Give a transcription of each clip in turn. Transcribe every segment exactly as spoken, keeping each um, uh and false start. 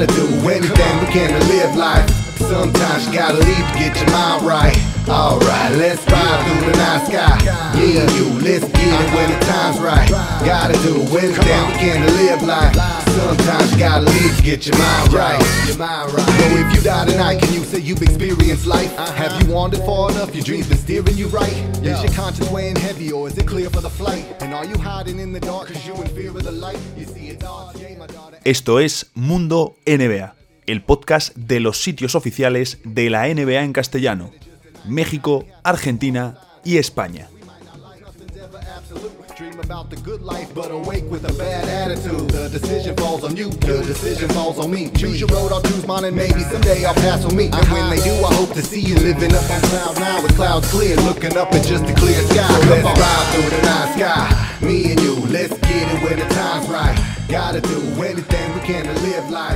Gotta do anything we can to live life. Sometimes you gotta leave to get your mind right. Alright, let's ride through the night sky. Me and you, let's get it when the time's right. Gotta do anything we can to live life. Sometimes you gotta leave to get your mind right. So if you die tonight, can you say you've experienced life? Have you wandered far enough, your dreams been steering you right? Is your conscience weighing heavy or is it clear for the flight? And are you hiding in the dark cause you in fear of the light? You see it's all game, my daughter. Esto es Mundo N B A, el podcast de los sitios oficiales de la N B A en castellano. México, Argentina y España. Dream about the good life, but awake with a bad attitude. The decision falls on you, the decision falls on me. Choose your road, I'll choose mine, and maybe someday I'll pass on me. And when they do, I hope to see you living up on cloud nine with clouds clear, looking up at just a clear sky. So let's ride through the night sky, me and you, let's get it when the time's right. Gotta do anything we can to live life.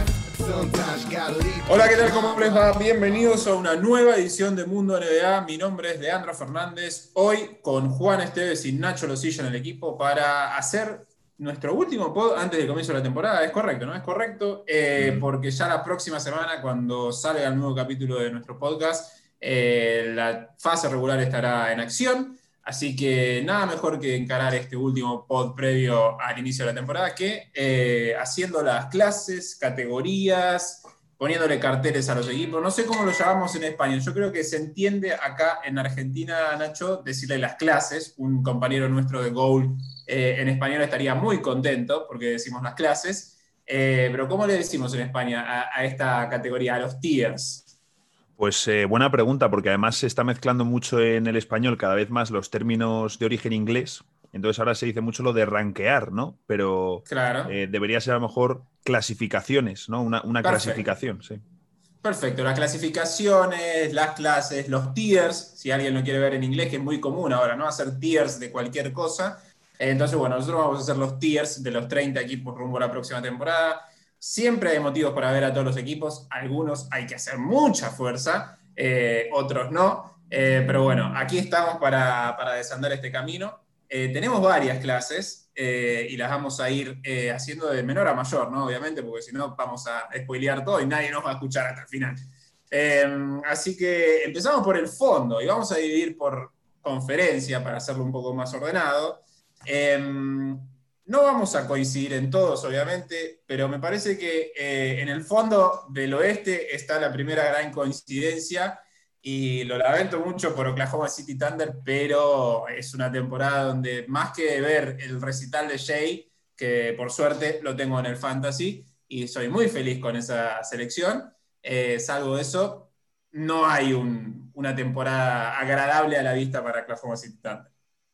Hola, ¿qué tal? ¿Cómo les va? Bienvenidos a una nueva edición de Mundo N B A. Mi nombre es Leandro Fernández. Hoy con Juan Esteves y Nacho Losillo en el equipo para hacer nuestro último pod antes del comienzo de la temporada. Es correcto, ¿no? Es correcto, eh, mm. porque ya la próxima semana, cuando salga el nuevo capítulo de nuestro podcast, eh, la fase regular estará en acción. Así que nada mejor que encarar este último pod previo al inicio de la temporada que eh, haciendo las clases, categorías, poniéndole carteles a los equipos. No sé cómo lo llamamos en España. Yo creo que se entiende acá en Argentina, Nacho, decirle las clases. Un compañero nuestro de Goal eh, en español estaría muy contento porque decimos las clases. Eh, pero ¿cómo le decimos en España a, a esta categoría, a los tiers? Pues eh, buena pregunta, porque además se está mezclando mucho en el español cada vez más los términos de origen inglés. Entonces ahora se dice mucho lo de rankear, ¿no? Pero claro. eh, debería ser a lo mejor clasificaciones, ¿no? Una, una clasificación, sí. Perfecto, las clasificaciones, las clases, los tiers, si alguien lo quiere ver en inglés, que es muy común ahora, ¿no? Hacer tiers de cualquier cosa. Entonces, bueno, nosotros vamos a hacer los tiers de los treinta equipos rumbo a la próxima temporada. Siempre hay motivos para ver a todos los equipos. Algunos hay que hacer mucha fuerza, eh, otros no. Eh, pero bueno, aquí estamos para, para desandar este camino. Eh, tenemos varias clases eh, y las vamos a ir eh, haciendo de menor a mayor, ¿no? Obviamente, porque si no vamos a spoilear todo y nadie nos va a escuchar hasta el final. Eh, así que empezamos por el fondo y vamos a dividir por conferencia para hacerlo un poco más ordenado. Eh, No vamos a coincidir en todos, obviamente, pero me parece que eh, en el fondo del oeste está la primera gran coincidencia y lo lamento mucho por Oklahoma City Thunder, pero es una temporada donde más que ver el recital de Shai, que por suerte lo tengo en el Fantasy y soy muy feliz con esa selección, eh, salvo eso, no hay un, una temporada agradable a la vista para Oklahoma City Thunder.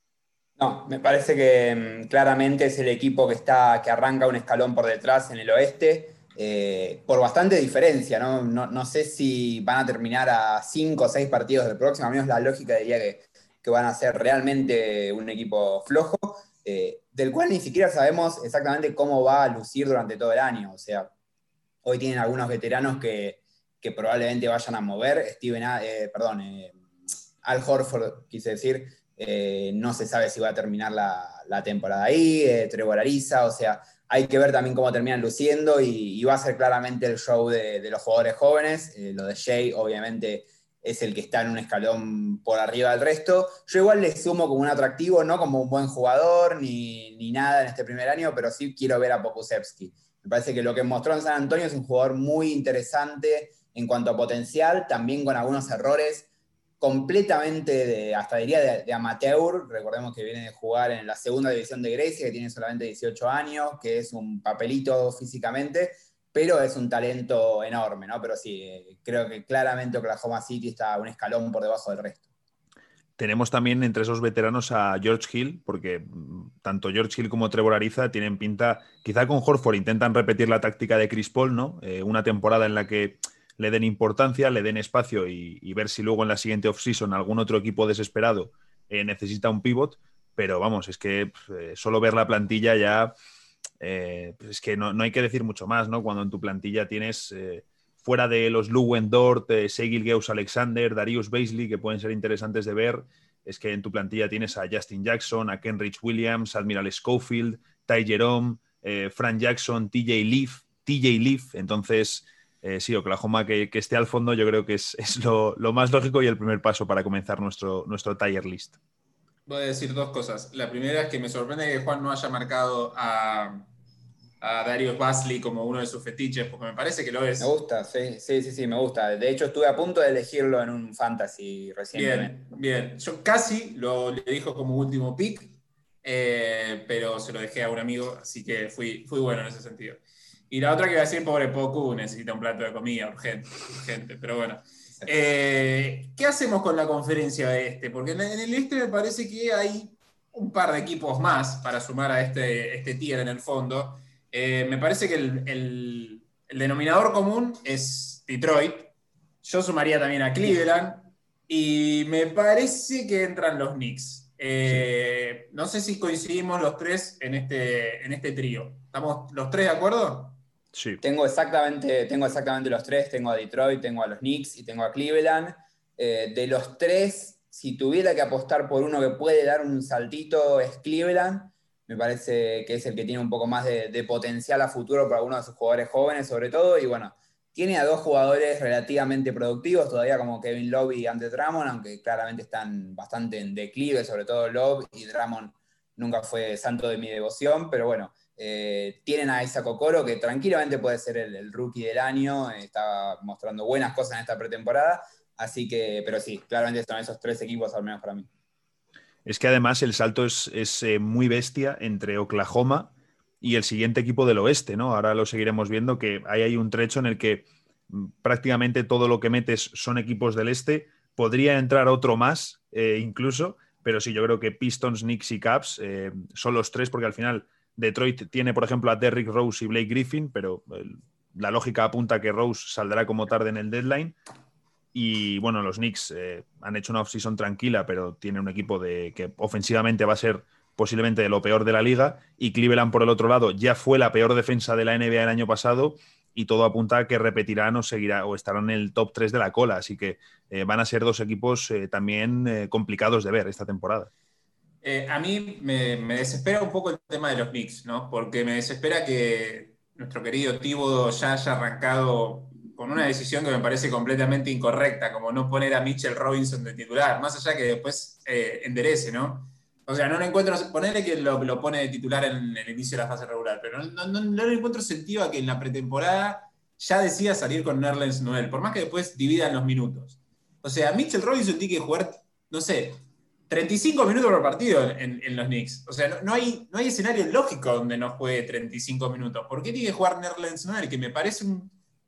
No, me parece que mmm, claramente es el equipo que, está, que arranca un escalón por detrás en el oeste, eh, por bastante diferencia, ¿no? No, no sé si van a terminar a cinco o seis partidos del próximo, a menos la lógica diría que, que van a ser realmente un equipo flojo, eh, del cual ni siquiera sabemos exactamente cómo va a lucir durante todo el año. O sea, hoy tienen algunos veteranos que, que probablemente vayan a mover. Steven, eh, perdón, eh, Al Horford, quise decir, Eh, no se sabe si va a terminar la, la temporada ahí, eh, Trevor Ariza, o sea, hay que ver también cómo terminan luciendo y, y va a ser claramente el show de, de los jugadores jóvenes. Eh, lo de Shai obviamente es el que está en un escalón por arriba del resto. Yo igual le sumo como un atractivo, no como un buen jugador ni, ni nada en este primer año, pero sí quiero ver a Pokusevski. Me parece que lo que mostró en San Antonio es un jugador muy interesante en cuanto a potencial, también con algunos errores completamente, de, hasta diría, de, de amateur. Recordemos que viene de jugar en la segunda división de Grecia, que tiene solamente dieciocho años, que es un papelito físicamente, pero es un talento enorme, ¿no? Pero sí, eh, creo que claramente Oklahoma City está un escalón por debajo del resto. Tenemos también entre esos veteranos a George Hill, porque tanto George Hill como Trevor Ariza tienen pinta, quizá con Horford intentan repetir la táctica de Chris Paul, ¿no? Eh, una temporada en la que le den importancia, le den espacio y, y ver si luego en la siguiente off-season algún otro equipo desesperado eh, necesita un pivot, pero vamos, es que eh, solo ver la plantilla ya, eh, pues es que no, no hay que decir mucho más, ¿no? Cuando en tu plantilla tienes, eh, fuera de los Lewen Dort, eh, Shai Gilgeous-Alexander, Darius Bazley, que pueden ser interesantes de ver, es que en tu plantilla tienes a Justin Jackson, a Kenrich Williams, Admiral Schofield, Ty Jerome, eh, Frank Jackson, T J Leaf. T J Leaf. Entonces, eh, sí, Oklahoma que, que esté al fondo yo creo que es, es lo, lo más lógico y el primer paso para comenzar nuestro, nuestro tier list. Voy a decir dos cosas. La primera es que me sorprende que Juan no haya marcado a, a Darius Bazley como uno de sus fetiches, porque me parece que lo es. Me gusta, sí, sí, sí, sí, me gusta. De hecho, estuve a punto de elegirlo en un fantasy recientemente. Bien, bien. Yo casi lo le dijo como último pick, eh, pero se lo dejé a un amigo, así que fui, fui bueno en ese sentido. Y la otra que iba a decir, pobre Poku, necesita un plato de comida, urgente, urgente, pero bueno. Eh, ¿Qué hacemos con la conferencia de este? Porque en el este me parece que hay un par de equipos más para sumar a este, este tier en el fondo. Eh, me parece que el, el, el denominador común es Detroit. Yo sumaría también a Cleveland. Y me parece que entran los Knicks. Eh, sí. No sé si coincidimos los tres en este, en este trío. ¿Estamos los tres de acuerdo? Sí. Tengo exactamente, tengo exactamente los tres. Tengo a Detroit, tengo a los Knicks y tengo a Cleveland. Eh, de los tres, si tuviera que apostar por uno que puede dar un saltito, es Cleveland. Me parece que es el que tiene un poco más de, de potencial a futuro para algunos de sus jugadores jóvenes, sobre todo. Y bueno, tiene a dos jugadores relativamente productivos todavía, como Kevin Love y Andre Drummond, aunque claramente están bastante en declive, sobre todo Love, y Drummond nunca fue santo de mi devoción, pero bueno, eh, tienen a Isaac Okoro, que tranquilamente puede ser el, el rookie del año, eh, está mostrando buenas cosas en esta pretemporada, así que, pero sí, claramente son esos tres equipos, al menos para mí. Es que además el salto es, es eh, muy bestia entre Oklahoma y el siguiente equipo del oeste, ¿no? Ahora lo seguiremos viendo, que ahí hay un trecho en el que prácticamente todo lo que metes son equipos del este. Podría entrar otro más, eh, incluso, pero sí, yo creo que Pistons, Knicks y Cavs eh, son los tres, porque al final Detroit tiene, por ejemplo, a Derrick Rose y Blake Griffin, pero el, la lógica apunta a que Rose saldrá como tarde en el deadline. Y bueno, los Knicks eh, han hecho una off-season tranquila, pero tienen un equipo de, que ofensivamente va a ser posiblemente de lo peor de la liga, y Cleveland, por el otro lado, ya fue la peor defensa de la N B A el año pasado, y todo apunta a que repetirán o seguirá o estarán en el top tres de la cola, así que eh, van a ser dos equipos eh, también eh, complicados de ver esta temporada. Eh, a mí me, me desespera un poco el tema de los Knicks, ¿no? Porque me desespera que nuestro querido Thibodeau ya haya arrancado con una decisión que me parece completamente incorrecta, como no poner a Mitchell Robinson de titular, más allá que después eh, enderece, ¿no? O sea, no le encuentro, ponerle que lo, lo pone de titular en el inicio de la fase regular, pero no, no, no, no le encuentro sentido a que en la pretemporada ya decida salir con Nerlens Noel, por más que después dividan los minutos. O sea, Mitchell Robinson tiene que jugar, no sé, treinta y cinco minutos por partido en, en los Knicks. O sea, no, no, hay, no hay escenario lógico donde no juegue treinta y cinco minutos. ¿Por qué tiene que jugar Nerlens Noel? Que me parece un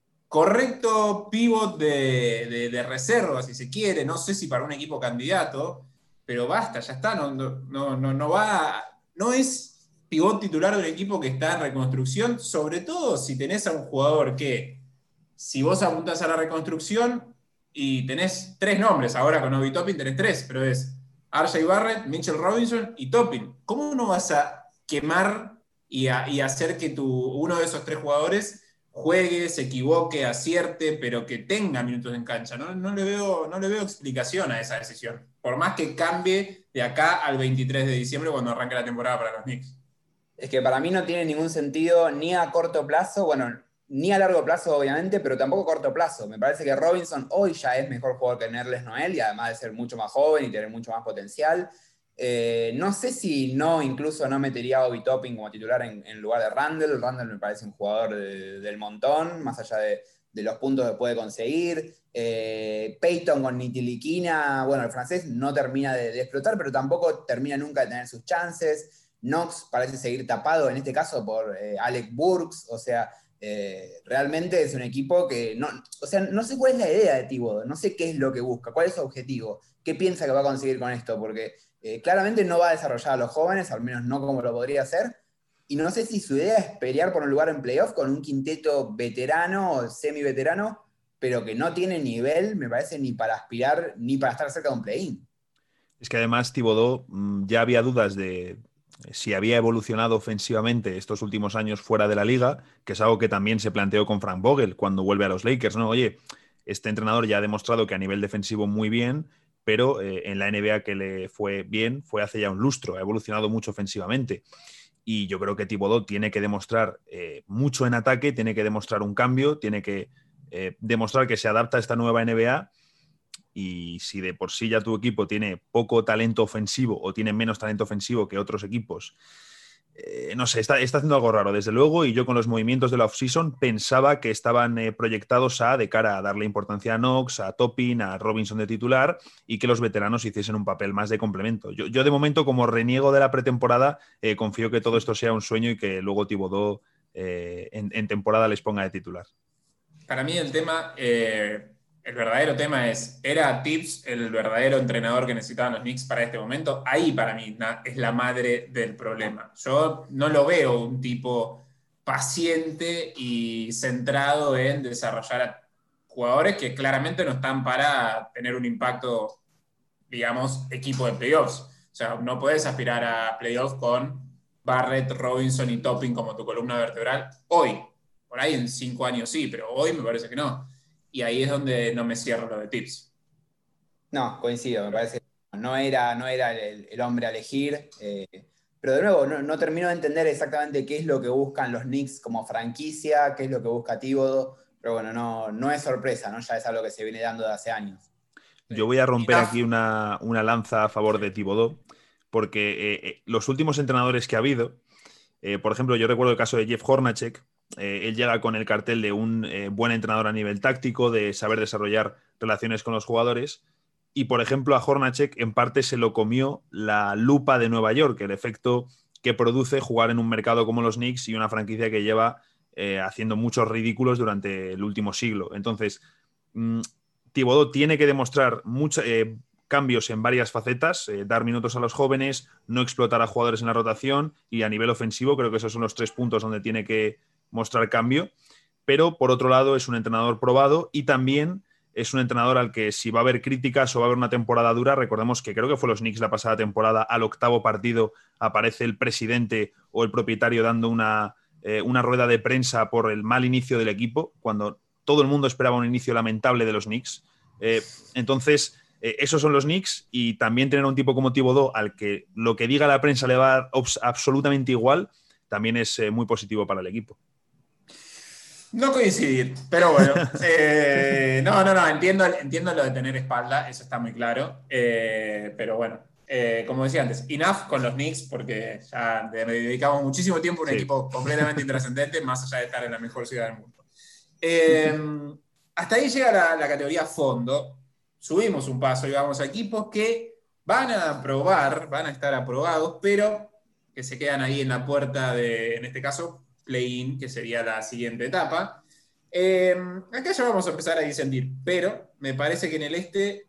correcto pivot de, de, de reserva, si se quiere, no sé si para un equipo candidato, pero basta, ya está, no, no, no, no va, no es pivot titular de un equipo que está en reconstrucción, sobre todo si tenés a un jugador que, si vos apuntás a la reconstrucción y tenés tres nombres, ahora con Obi Toppin tenés tres, pero es R J Barrett, Mitchell Robinson y Toppin. ¿Cómo no vas a quemar y, a, y hacer que tu, uno de esos tres jugadores juegue, se equivoque, acierte, pero que tenga minutos en cancha? No, no, le veo, no le veo explicación a esa decisión, por más que cambie de acá al veintitrés de diciembre cuando arranque la temporada para los Knicks. Es que para mí no tiene ningún sentido ni a corto plazo, bueno, ni a largo plazo obviamente, pero tampoco a corto plazo. Me parece que Robinson hoy ya es mejor jugador que Nerlens Noel, y además de ser mucho más joven y tener mucho más potencial. Eh, no sé si no, incluso no metería a Obi Toppin como titular en, en lugar de Randle. Randle me parece un jugador de, del montón, más allá de, de los puntos que puede conseguir. Eh, Peyton con Nitilikina, bueno, el francés no termina de, de explotar, pero tampoco termina nunca de tener sus chances. Knox parece seguir tapado, en este caso por eh, Alec Burks, o sea, eh, realmente es un equipo que, no, o sea, no sé cuál es la idea de Thibodeau, no sé qué es lo que busca, cuál es su objetivo, qué piensa que va a conseguir con esto, porque eh, claramente no va a desarrollar a los jóvenes, al menos no como lo podría hacer, y no sé si su idea es pelear por un lugar en playoff con un quinteto veterano o semi-veterano, pero que no tiene nivel, me parece, ni para aspirar, ni para estar cerca de un play-in. Es que además Thibodeau ya había dudas de si había evolucionado ofensivamente estos últimos años fuera de la liga, que es algo que también se planteó con Frank Vogel cuando vuelve a los Lakers, ¿no? Oye, este entrenador ya ha demostrado que a nivel defensivo muy bien, pero eh, en la N B A que le fue bien fue hace ya un lustro, ha evolucionado mucho ofensivamente. y yo creo que Thibodeau tiene que demostrar eh, mucho en ataque, tiene que demostrar un cambio, tiene que eh, demostrar que se adapta a esta nueva N B A. Y si de por sí ya tu equipo tiene poco talento ofensivo o tiene menos talento ofensivo que otros equipos, eh, no sé, está, está haciendo algo raro, desde luego, y yo con los movimientos de la offseason pensaba que estaban eh, proyectados a, de cara a darle importancia a Knox, a Toppin, a Robinson de titular, y que los veteranos hiciesen un papel más de complemento. Yo, yo de momento, como reniego de la pretemporada, eh, confío que todo esto sea un sueño y que luego Thibodeau eh, en, en temporada les ponga de titular. Para mí el tema... Eh... El verdadero tema es, ¿era Tibbs el verdadero entrenador que necesitaban los Knicks para este momento? Ahí para mí es la madre del problema. Yo no lo veo un tipo paciente y centrado en desarrollar a jugadores que claramente no están para tener un impacto, digamos, equipo de playoffs. O sea, no puedes aspirar a playoffs con Barrett, Robinson y Toppin como tu columna vertebral hoy. Por ahí en cinco años sí, pero hoy me parece que no. Y ahí es donde no me cierro lo de Tibbs. No, coincido, me parece que no era, no era el, el hombre a elegir. Eh, pero de nuevo, no, no termino de entender exactamente qué es lo que buscan los Knicks como franquicia, qué es lo que busca Thibodeau. Pero bueno, no, no es sorpresa, ¿no? Ya es algo que se viene dando de hace años. Yo voy a romper aquí una, una lanza a favor de Thibodeau, porque eh, eh, los últimos entrenadores que ha habido, eh, por ejemplo, yo recuerdo el caso de Jeff Hornacek. Eh, él llega con el cartel de un eh, buen entrenador a nivel táctico, de saber desarrollar relaciones con los jugadores, y por ejemplo a Hornacek en parte se lo comió la lupa de Nueva York, el efecto que produce jugar en un mercado como los Knicks y una franquicia que lleva eh, haciendo muchos ridículos durante el último siglo. Entonces, mmm, Thibodeau tiene que demostrar mucha, eh, cambios en varias facetas, eh, dar minutos a los jóvenes, no explotar a jugadores en la rotación, y a nivel ofensivo creo que esos son los tres puntos donde tiene que mostrar cambio. Pero por otro lado es un entrenador probado y también es un entrenador al que, si va a haber críticas o va a haber una temporada dura, recordemos que creo que fue los Knicks la pasada temporada, al octavo partido aparece el presidente o el propietario dando una, eh, una rueda de prensa por el mal inicio del equipo, cuando todo el mundo esperaba un inicio lamentable de los Knicks. Eh, entonces, eh, esos son los Knicks, y también tener un tipo como Thibodeau al que lo que diga la prensa le va a dar absolutamente igual, también es eh, muy positivo para el equipo. No coincidir, pero bueno. Eh, no, no, no, entiendo, entiendo lo de tener espalda, eso está muy claro. Eh, pero bueno, eh, como decía antes, enough con los Knicks, porque ya dedicamos muchísimo tiempo a un sí. equipo completamente intrascendente, más allá de estar en la mejor ciudad del mundo. Eh, hasta ahí llega la, la categoría fondo. Subimos un paso y vamos a equipos que van a probar, van a estar aprobados, pero que se quedan ahí en la puerta de, en este caso, play-in, que sería la siguiente etapa. Eh, acá ya vamos a empezar a disentir, pero me parece que en el este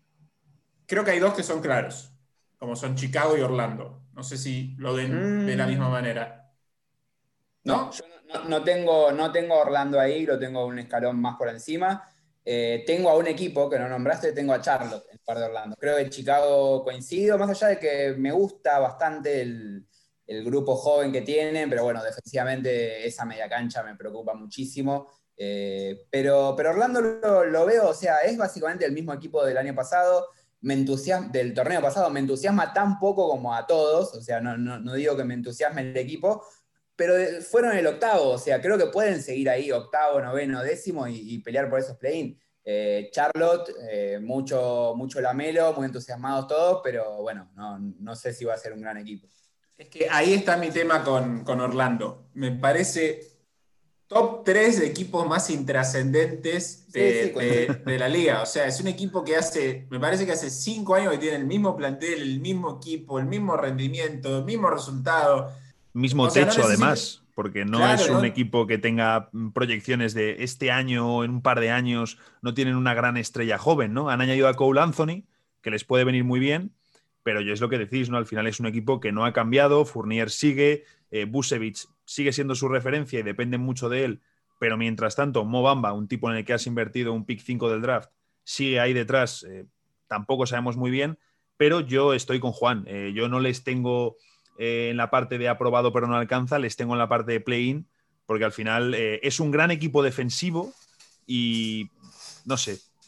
creo que hay dos que son claros, como son Chicago y Orlando. No sé si lo ven mm. de la misma manera. ¿No? No, yo no, no, tengo, no tengo a Orlando ahí, lo tengo un escalón más por encima. Eh, tengo a un equipo que no nombraste, tengo a Charlotte, el par de Orlando. Creo que Chicago coincido, más allá de que me gusta bastante el... el grupo joven que tienen, pero bueno, defensivamente esa media cancha me preocupa muchísimo. Eh, pero, pero Orlando lo, lo veo, o sea, es básicamente el mismo equipo del año pasado, me entusiasma, del torneo pasado, me entusiasma tan poco como a todos, o sea, no, no, no digo que me entusiasme el equipo, pero fueron el octavo, o sea, creo que pueden seguir ahí, octavo, noveno, décimo, y, y pelear por esos play-in. Eh, Charlotte, eh, mucho, mucho lamelo, muy entusiasmados todos, pero bueno, no, no sé si va a ser un gran equipo. Es que ahí está mi tema con, con Orlando. Me parece top tres de equipos más intrascendentes de, sí, sí, de, de la liga. O sea, es un equipo que hace, me parece que hace cinco años que tiene el mismo plantel, el mismo equipo, el mismo rendimiento, el mismo resultado. Mismo o sea, techo, no además, porque no claro, es un ¿no? equipo que tenga proyecciones de este año o en un par de años, no tienen una gran estrella joven, ¿no? Han añadido a Cole Anthony, que les puede venir muy bien, pero yo es lo que decís, ¿no? Al final es un equipo que no ha cambiado, Fournier sigue, eh, Vucevic sigue siendo su referencia y dependen mucho de él, pero mientras tanto, Mo Bamba, un tipo en el que has invertido un pick cinco del draft, sigue ahí detrás, eh, tampoco sabemos muy bien, pero yo estoy con Juan, eh, yo no les tengo eh, en la parte de aprobado pero no alcanza, les tengo en la parte de play-in, porque al final eh, es un gran equipo defensivo y no sé,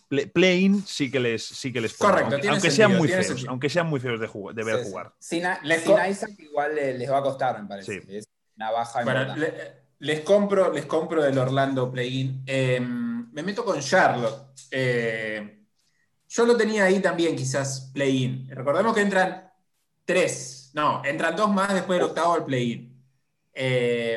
play-in sí que les, sí que les pongo, Correcto, aunque, tiene aunque sentido, sean muy tiene feos, sentido. aunque sean muy feos de, jugar, de ver Sí, sí. jugar. Sin, a- Les sin co- Isaac igual le- les va a costar, me parece. Sí. Es una baja Bueno, importante. le- les compro, les compro del Orlando Play-in. Eh, me meto con Charlotte. Eh, yo lo tenía ahí también, quizás Play-in. Recordemos que entran tres, no, entran dos más después del octavo al Play-in. Eh,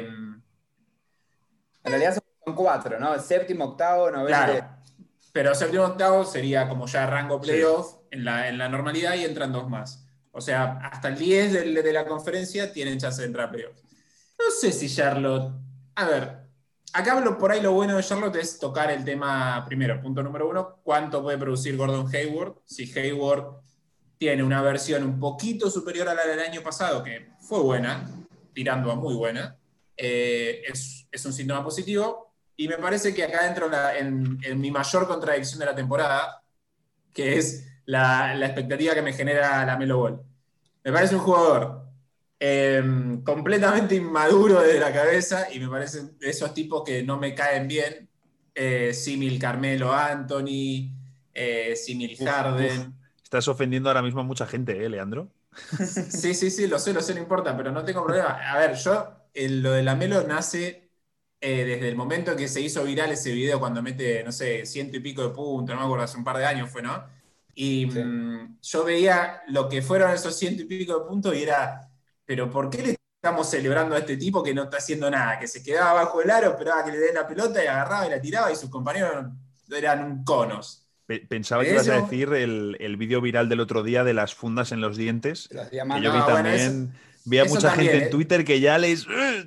En realidad son, son cuatro, ¿no? El séptimo, octavo, noveno. claro, pero séptimo octavo sería como ya rango Sí. playoff en la, en la normalidad y entran dos más. O sea, hasta el diez del- de la conferencia tienen chance de entrar a playoff. No sé si Charlotte. A ver, acá lo- por ahí lo bueno de Charlotte es tocar el tema, primero, punto número uno, cuánto puede producir Gordon Hayward. Si Hayward tiene una versión un poquito superior a la del año pasado, que fue buena, tirando a muy buena, eh, es, es un síntoma positivo. Y me parece que acá entro en, la- en- en mi mayor contradicción de la temporada, que es la, la expectativa que me genera la Melo Ball. Me parece un jugador eh, completamente inmaduro desde la cabeza y me parecen de esos tipos que no me caen bien, eh, símil Carmelo Anthony, eh, símil Uf, Harden. uf. Estás ofendiendo ahora mismo a mucha gente, ¿eh, Leandro? Sí, sí, sí, lo sé, lo sé, no importa, pero no tengo problema. A ver, yo, el- lo de la Melo nace eh, desde el momento que se hizo viral ese video cuando mete, no sé, ciento y pico de puntos, no me acuerdo, hace un par de años fue, ¿no? Y Sí. mm, yo veía lo que fueron esos ciento y pico de puntos y era, pero ¿por qué le estamos celebrando a este tipo que no está haciendo nada? Que se quedaba bajo el aro, esperaba que le den la pelota y agarraba y la tiraba y sus compañeros eran conos. Pe- Pensaba que En ibas a ese- decir el, el vídeo viral del otro día de las fundas en los dientes, Los que diamantes. yo vi Ah, bueno, también. Vi a eso mucha también, gente en ¿eh? Twitter que ya les...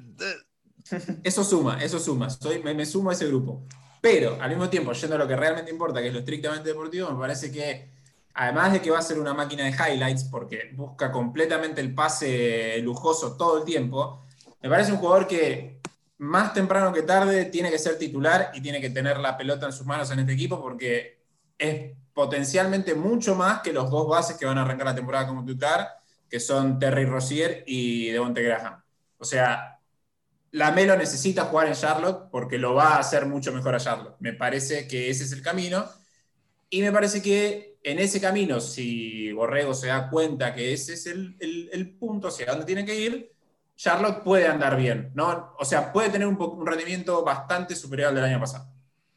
Eso suma, eso suma. Soy, me, me sumo a ese grupo. Pero, al mismo tiempo, yendo a lo que realmente importa, que es lo estrictamente deportivo, me parece que, además de que va a ser una máquina de highlights, porque busca completamente el pase lujoso todo el tiempo, me parece un jugador que, más temprano que tarde, tiene que ser titular y tiene que tener la pelota en sus manos en este equipo, porque es potencialmente mucho más que los dos bases que van a arrancar la temporada como titular, que son Terry Rozier y Devonte Graham. O sea, la Melo necesita jugar en Charlotte porque lo va a hacer mucho mejor a Charlotte. Me parece que ese es el camino. Y me parece que en ese camino, si Borrego se da cuenta que ese es el, el, el punto hacia dónde tiene que ir, Charlotte puede andar bien, ¿no? O sea, puede tener un, un rendimiento bastante superior al del año pasado.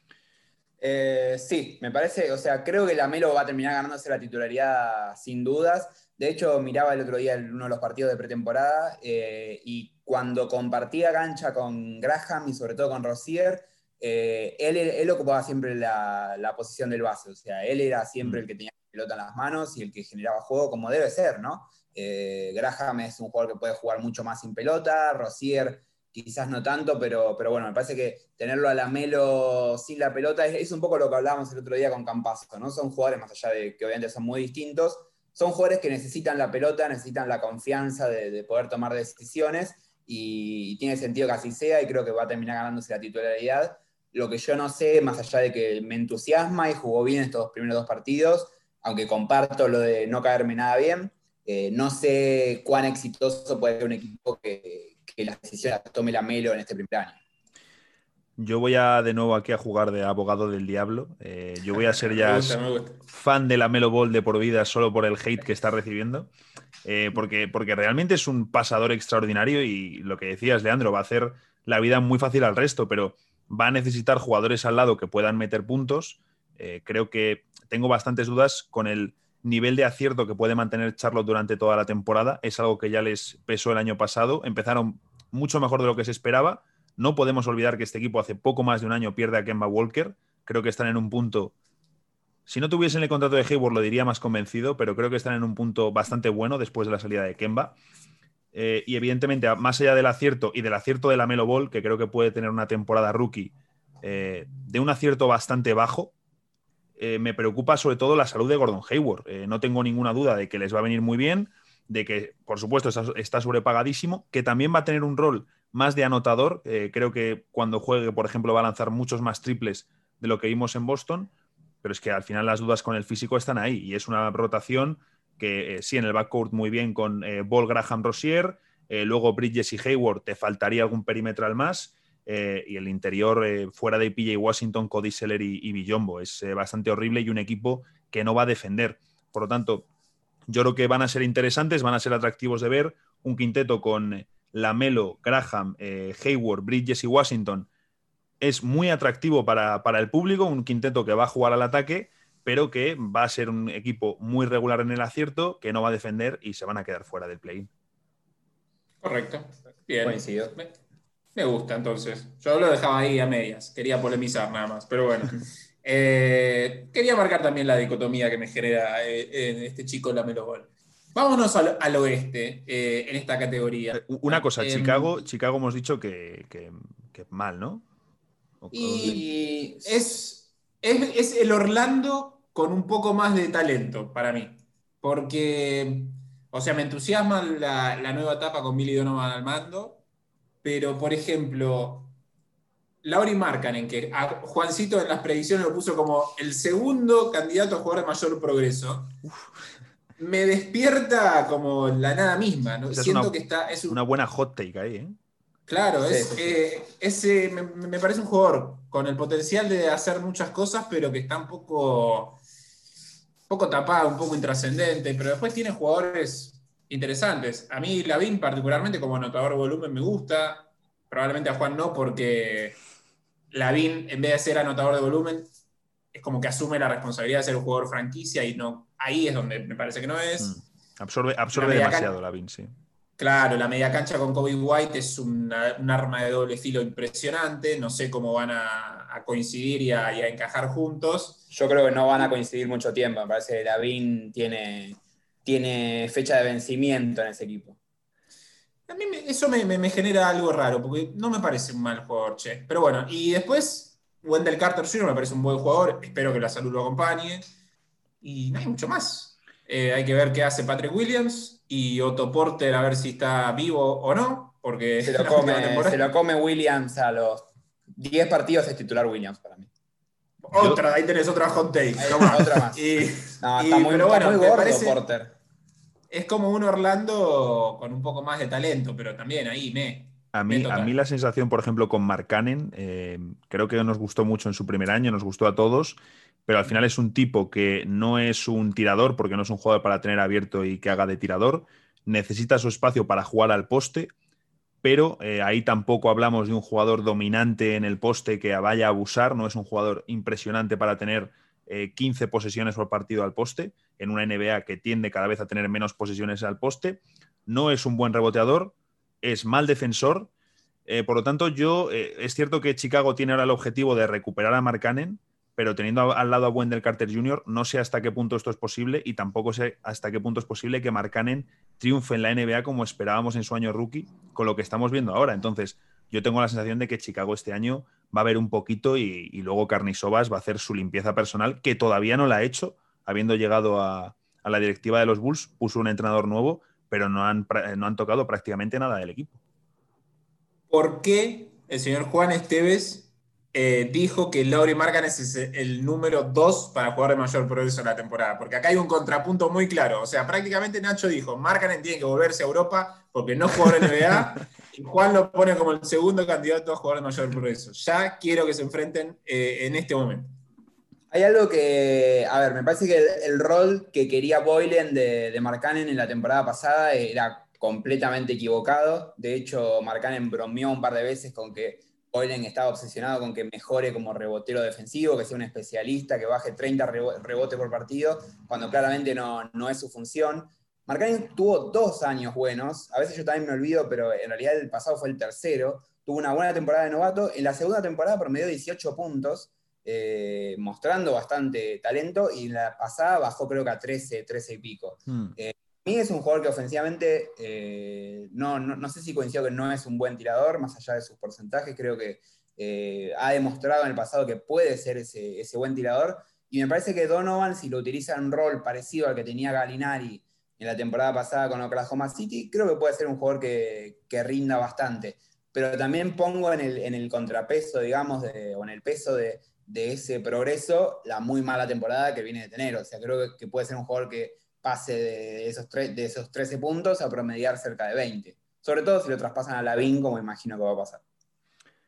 Eh, sí, me parece, o sea, creo que la Melo va a terminar ganándose la titularidad sin dudas. De hecho, miraba el otro día uno de los partidos de pretemporada eh, y cuando compartía cancha con Graham y sobre todo con Rozier, eh, él, él ocupaba siempre la, la posición del base, o sea, él era siempre Mm. el que tenía la pelota en las manos y el que generaba juego como debe ser, ¿no? Eh, Graham es un jugador que puede jugar mucho más sin pelota, Rozier quizás no tanto, pero, pero bueno, me parece que tenerlo a la Melo sin la pelota es, es un poco lo que hablábamos el otro día con Campazzo, ¿no? Son jugadores, más allá de que obviamente son muy distintos, son jugadores que necesitan la pelota, necesitan la confianza de, de poder tomar decisiones y, y tiene sentido que así sea y creo que va a terminar ganándose la titularidad. Lo que yo no sé, más allá de que me entusiasma y jugó bien estos primeros dos partidos, aunque comparto lo de no caerme nada bien, eh, no sé cuán exitoso puede ser un equipo que, que las decisiones las tome la Melo en este primer año. Yo voy a de nuevo aquí a jugar de abogado del diablo. Eh, yo voy a ser Me ya gusta, me gusta. fan de la Melo Ball de por vida solo por el hate que está recibiendo. Eh, porque, porque realmente es un pasador extraordinario y lo que decías, Leandro, va a hacer la vida muy fácil al resto, pero va a necesitar jugadores al lado que puedan meter puntos. Eh, creo que tengo bastantes dudas con el nivel de acierto que puede mantener Charlotte durante toda la temporada. Es algo que ya les pesó el año pasado. Empezaron mucho mejor de lo que se esperaba. No podemos olvidar que este equipo hace poco más de un año pierde a Kemba Walker. Creo que están en un punto... Si no tuviesen el contrato de Hayward lo diría más convencido, pero creo que están en un punto bastante bueno después de la salida de Kemba. Eh, y evidentemente, más allá del acierto y del acierto de la Melo Ball, que creo que puede tener una temporada rookie eh, de un acierto bastante bajo, eh, me preocupa sobre todo la salud de Gordon Hayward. Eh, no tengo ninguna duda de que les va a venir muy bien, de que, por supuesto, está, está sobrepagadísimo, que también va a tener un rol más de anotador. Eh, creo que cuando juegue, por ejemplo, va a lanzar muchos más triples de lo que vimos en Boston, pero es que al final las dudas con el físico están ahí y es una rotación que eh, sí, en el backcourt muy bien con eh, Ball, Graham, Rozier, eh, luego Bridges y Hayward, te faltaría algún perimetral más, eh, y el interior eh, fuera de P J Washington, Cody Zeller y, y Biyombo. Es eh, bastante horrible y un equipo que no va a defender. Por lo tanto, yo creo que van a ser interesantes, van a ser atractivos de ver. Un quinteto con Lamelo, Graham, eh, Hayward, Bridges y Washington es muy atractivo para, para el público, un quinteto que va a jugar al ataque, pero que va a ser un equipo muy regular en el acierto, que no va a defender y se van a quedar fuera del play-in. Correcto. Bien. Coincido. Me, me gusta, entonces. Yo lo dejaba ahí a medias. Quería polemizar nada más, pero bueno. eh, quería marcar también la dicotomía que me genera eh, en este chico Lamelo Ball. Vámonos al, al oeste eh, en esta categoría. Una cosa, eh, Chicago, Chicago hemos dicho que, que, que mal, ¿no? O, y es, es, es el Orlando con un poco más de talento para mí. Porque, o sea, me entusiasma la, la nueva etapa con Billy Donovan al mando, pero, por ejemplo, Lauri Markkanen, que a Juancito en las predicciones lo puso como el segundo candidato a jugador de mayor progreso, me despierta como la nada misma, ¿no? Esa Siento es una, que está... Es un, una buena hot take ahí, ¿eh? Claro, Sí, es, sí, sí. eh, es, eh, me, me parece un jugador con el potencial de hacer muchas cosas, pero que está un poco, poco tapado, un poco intrascendente, pero después tiene jugadores interesantes. A mí Lavin particularmente como anotador de volumen me gusta, probablemente a Juan no, porque Lavin en vez de ser anotador de volumen es como que asume la responsabilidad de ser un jugador franquicia y no, ahí es donde me parece que no es. Mm. Absorbe, absorbe La media demasiado can- la Vin, sí. Claro, la media cancha con Kobe White es una- un arma de doble filo impresionante. No sé cómo van a, a coincidir y a, y a encajar juntos. Yo creo que no van a coincidir mucho tiempo. Me parece que Lavin tiene, tiene fecha de vencimiento en ese equipo. A mí me- eso me, me- me genera algo raro, porque no me parece un mal jugador, che. Pero bueno, y después, Wendell Carter junior me parece un buen jugador. Espero que la salud lo acompañe. Y no hay mucho más. Eh, hay que ver qué hace Patrick Williams y Otto Porter, a ver si está vivo o no, porque Se lo la última come, temporada- se lo come Williams a los diez partidos, es titular Williams para mí. Otra, ahí tenés otra hot take. Ahí, tomá. otra más. Y, No, y- está muy, pero está bueno, muy me gordo parece- Porter. Es como un Orlando con un poco más de talento, pero también ahí me. A me mí, total. a mí la sensación, por ejemplo, con Markkanen, eh, creo que nos gustó mucho en su primer año, nos gustó a todos, pero al final es un tipo que no es un tirador, porque no es un jugador para tener abierto y que haga de tirador, necesita su espacio para jugar al poste, pero eh, ahí tampoco hablamos de un jugador dominante en el poste que vaya a abusar, no es un jugador impresionante para tener eh, quince posesiones por partido al poste, en una N B A que tiende cada vez a tener menos posesiones al poste, no es un buen reboteador, es mal defensor, eh, por lo tanto yo, eh, es cierto que Chicago tiene ahora el objetivo de recuperar a Markkanen, pero teniendo a, al lado a Wendell Carter junior, no sé hasta qué punto esto es posible y tampoco sé hasta qué punto es posible que Markkanen triunfe en la N B A como esperábamos en su año rookie, con lo que estamos viendo ahora. Entonces, yo tengo la sensación de que Chicago este año va a ver un poquito y, y luego Karnisovas va a hacer su limpieza personal, que todavía no la ha hecho, habiendo llegado a, a la directiva de los Bulls, puso un entrenador nuevo, pero no han, no han tocado prácticamente nada del equipo. ¿Por qué el señor Juan Esteves eh, dijo que Lauri Markkanen es el número dos para jugar de mayor progreso en la temporada? Porque acá hay un contrapunto muy claro. O sea, prácticamente Nacho dijo, Markkanen tiene que volverse a Europa porque no juega en N B A, y Juan lo pone como el segundo candidato a jugar de mayor progreso. Ya quiero que se enfrenten eh, en este momento. Hay algo que, a ver, me parece que el, el rol que quería Boylen de, de Markkanen en la temporada pasada era completamente equivocado. De hecho, Markkanen bromeó un par de veces con que Boylen estaba obsesionado con que mejore como rebotero defensivo, que sea un especialista, que baje treinta rebotes por partido, cuando claramente no, no es su función. Markkanen tuvo dos años buenos, a veces yo también me olvido, pero en realidad el pasado fue el tercero. Tuvo una buena temporada de novato, en la segunda temporada promedió dieciocho puntos, Eh, mostrando bastante talento, y en la pasada bajó creo que a trece, trece y pico. Mm. Eh, a mí es un jugador que ofensivamente eh, no, no, no sé si coincido que no es un buen tirador, más allá de sus porcentajes, creo que eh, ha demostrado en el pasado que puede ser ese, ese buen tirador, y me parece que Donovan, si lo utiliza en un rol parecido al que tenía Gallinari en la temporada pasada con Oklahoma City, creo que puede ser un jugador que, que rinda bastante. Pero también pongo en el, en el contrapeso, digamos, de, o en el peso de de ese progreso, la muy mala temporada que viene de tener. O sea, creo que, que puede ser un jugador que pase de esos, tre- de esos trece puntos a promediar cerca de veinte. Sobre todo si lo traspasan a Lavin, como imagino que va a pasar.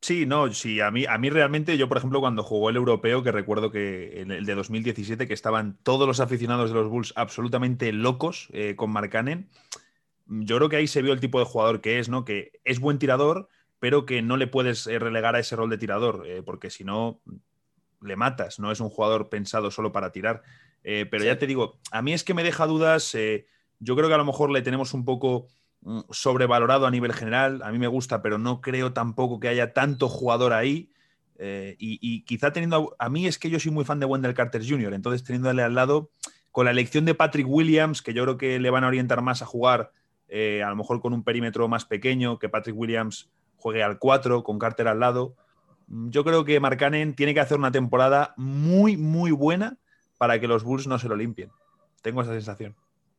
Sí, no, sí, a mí, a mí realmente, yo por ejemplo cuando jugó el europeo, que recuerdo que en el de dos mil diecisiete, que estaban todos los aficionados de los Bulls absolutamente locos eh, con Markkanen, yo creo que ahí se vio el tipo de jugador que es, ¿no? Que es buen tirador, pero que no le puedes eh, relegar a ese rol de tirador, eh, porque si no le matas, no es un jugador pensado solo para tirar. Eh, pero Sí. ya te digo, a mí es que me deja dudas, eh, yo creo que a lo mejor le tenemos un poco sobrevalorado a nivel general. A mí me gusta, pero no creo tampoco que haya tanto jugador ahí. Eh, y, y quizá teniendo... A, a mí es que yo soy muy fan de Wendell Carter junior, entonces teniéndole al lado, con la elección de Patrick Williams, que yo creo que le van a orientar más a jugar, eh, a lo mejor con un perímetro más pequeño, que Patrick Williams juegue al cuatro, con Carter al lado. Yo creo que Markkanen tiene que hacer una temporada muy, muy buena para que los Bulls no se lo limpien. Tengo esa sensación.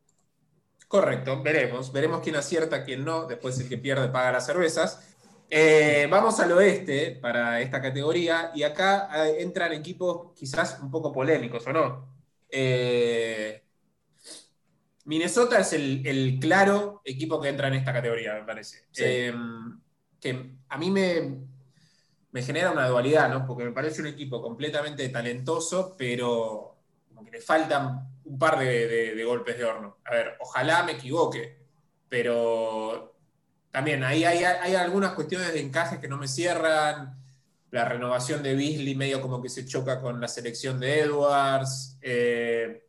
Correcto, veremos. Veremos quién acierta, quién no. Después el que pierde paga las cervezas. Eh, vamos al oeste para esta categoría y acá eh, entran equipos quizás un poco polémicos, ¿o no? Eh, Minnesota es el, el claro equipo que entra en esta categoría, me parece. Sí. Eh, que a mí me, me genera una dualidad, ¿no? Porque me parece un equipo completamente talentoso, pero como que le faltan un par de, de, de golpes de horno. A ver, ojalá me equivoque, pero también ahí hay, hay algunas cuestiones de encaje que no me cierran. La renovación de Beasley medio como que se choca con la selección de Edwards. Eh,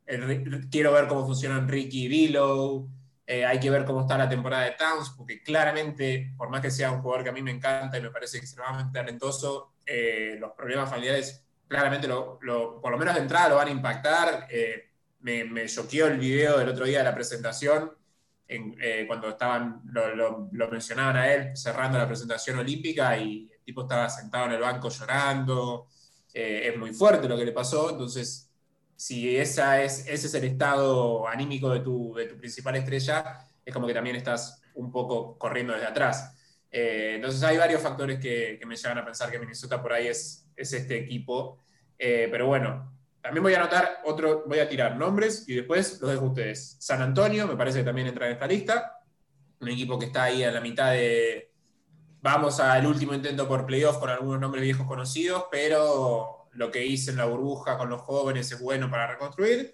el, quiero ver cómo funcionan Ricky y D'Lo. Eh, hay que ver cómo está la temporada de Towns, porque claramente, por más que sea un jugador que a mí me encanta y me parece extremadamente talentoso, eh, los problemas familiares claramente, lo, lo, por lo menos de entrada, lo van a impactar. Eh, me, me choqueó el video del otro día de la presentación, en, eh, cuando estaban, lo, lo, lo mencionaban a él cerrando la presentación olímpica y el tipo estaba sentado en el banco llorando. Eh, es muy fuerte lo que le pasó, entonces si esa es, ese es el estado anímico de tu, de tu principal estrella, es como que también estás un poco corriendo desde atrás. Eh, entonces hay varios factores que, que me llevan a pensar que Minnesota por ahí es, es este equipo. Eh, pero bueno, también voy a anotar otro, voy a tirar nombres y después los dejo a ustedes. San Antonio, me parece que también entra en esta lista. Un equipo que está ahí a la mitad de... Vamos al último intento por playoff con algunos nombres viejos conocidos, pero lo que hice en la burbuja con los jóvenes es bueno para reconstruir.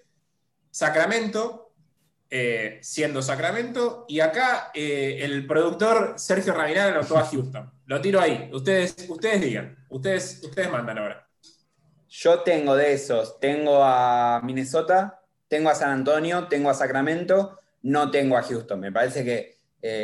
Sacramento, eh, siendo Sacramento, y acá eh, el productor Sergio Ramirán anotó a Houston. Lo tiro ahí, ustedes, ustedes digan, ustedes, ustedes mandan ahora. Yo tengo de esos, tengo a Minnesota, tengo a San Antonio, tengo a Sacramento, no tengo a Houston. Me parece que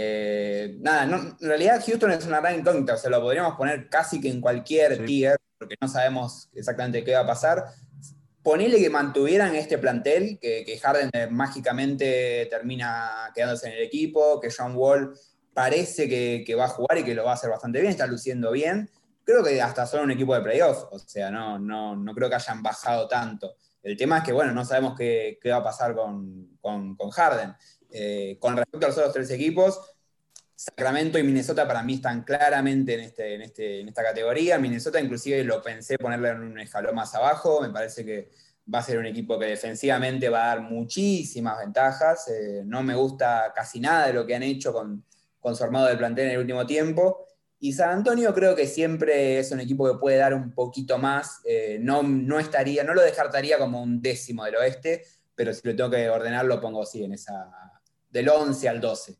Eh, nada, no, en realidad Houston es una gran incógnita, o sea, lo podríamos poner casi que en cualquier Sí. tier, porque no sabemos exactamente qué va a pasar. Ponele que mantuvieran este plantel, que, que Harden mágicamente termina quedándose en el equipo, que John Wall parece que, que va a jugar y que lo va a hacer bastante bien, está luciendo bien. Creo que hasta son un equipo de playoff, o sea, no, no, no creo que hayan bajado tanto. El tema es que, bueno, no sabemos qué, qué va a pasar con, con, con Harden. Eh, con respecto a los otros tres equipos, Sacramento y Minnesota para mí están claramente en, este, en, este, en esta categoría. Minnesota inclusive lo pensé ponerle en un escalón más abajo. Me parece que va a ser un equipo que defensivamente va a dar muchísimas ventajas. Eh, no me gusta casi nada de lo que han hecho con, con su armado de plantel en el último tiempo. Y San Antonio creo que siempre es un equipo que puede dar un poquito más. Eh, no, no, estaría, no lo descartaría como un décimo del oeste, pero si lo tengo que ordenar lo pongo así en esa... del once al doce.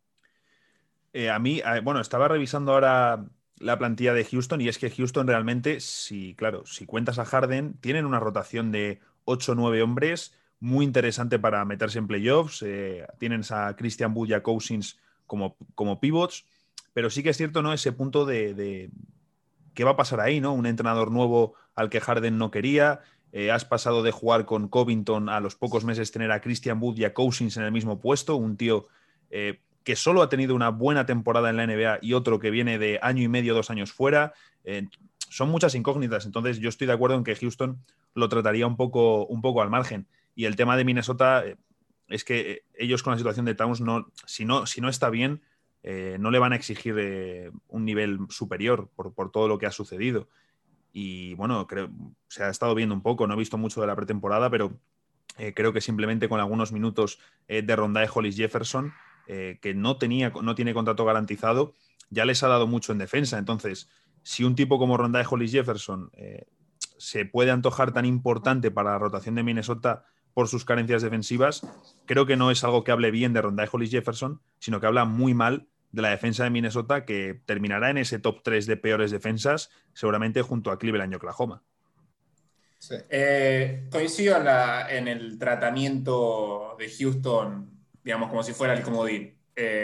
Eh, a mí, eh, bueno, estaba revisando ahora la plantilla de Houston y es que Houston realmente, si, claro, si cuentas a Harden, tienen una rotación de ocho o nueve hombres muy interesante para meterse en playoffs. Eh, tienen a Christian Wood y a Cousins como, como pivots, pero sí que es cierto, ¿no? Ese punto de, de qué va a pasar ahí, ¿no? Un entrenador nuevo al que Harden no quería. Eh, has pasado de jugar con Covington a los pocos meses tener a Christian Wood y a Cousins en el mismo puesto, un tío eh, que solo ha tenido una buena temporada en la N B A y otro que viene de año y medio, dos años fuera. Eh, son muchas incógnitas, entonces yo estoy de acuerdo en que Houston lo trataría un poco, un poco al margen. Y el tema de Minnesota eh, es que ellos con la situación de Towns, no, si, no, si no está bien, eh, no le van a exigir eh, un nivel superior por, por todo lo que ha sucedido. Y bueno, creo, se ha estado viendo un poco, no he visto mucho de la pretemporada, pero eh, creo que simplemente con algunos minutos eh, de Rondae Hollis Jefferson, eh, que no, tenía, no tiene contrato garantizado, ya les ha dado mucho en defensa. Entonces, si un tipo como Rondale Hollis-Jefferson eh, se puede antojar tan importante para la rotación de Minnesota por sus carencias defensivas, creo que no es algo que hable bien de Rondale Hollis-Jefferson, sino que habla muy mal de la defensa de Minnesota, que terminará en ese top tres de peores defensas, seguramente junto a Cleveland y Oklahoma. Sí. Eh, coincido en, la, en el tratamiento de Houston, digamos, como si fuera el comodín.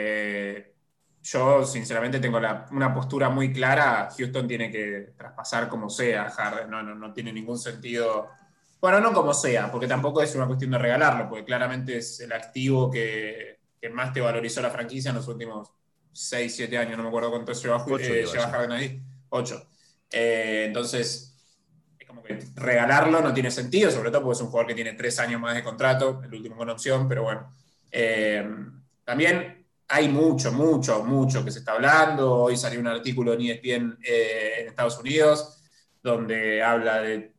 Eh, yo, sinceramente, tengo la, una postura muy clara. Houston tiene que traspasar como sea a Harden. No, no, no tiene ningún sentido. Bueno, no como sea, porque tampoco es una cuestión de regalarlo, porque claramente es el activo que, que más te valorizó la franquicia en los últimos seis, siete años. No me acuerdo cuánto lleva, eh, lleva Harden ahí. ocho. Eh, entonces... como que regalarlo no tiene sentido, sobre todo porque es un jugador que tiene tres años más de contrato, el último con opción, pero bueno. Eh, también hay mucho, mucho, mucho que se está hablando. Hoy salió un artículo en E S P N eh, en Estados Unidos, donde habla de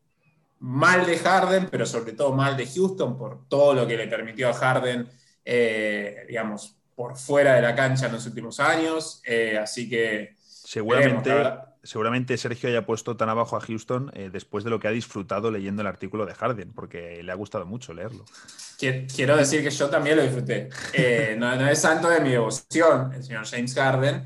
mal de Harden, pero sobre todo mal de Houston, por todo lo que le permitió a Harden, eh, digamos, por fuera de la cancha en los últimos años. Eh, así que... Seguramente... veremos, Seguramente Sergio haya puesto tan abajo a Houston eh, después de lo que ha disfrutado leyendo el artículo de Harden, porque le ha gustado mucho leerlo. Quiero decir que yo también lo disfruté. Eh, no, no es santo de mi devoción, el señor James Harden.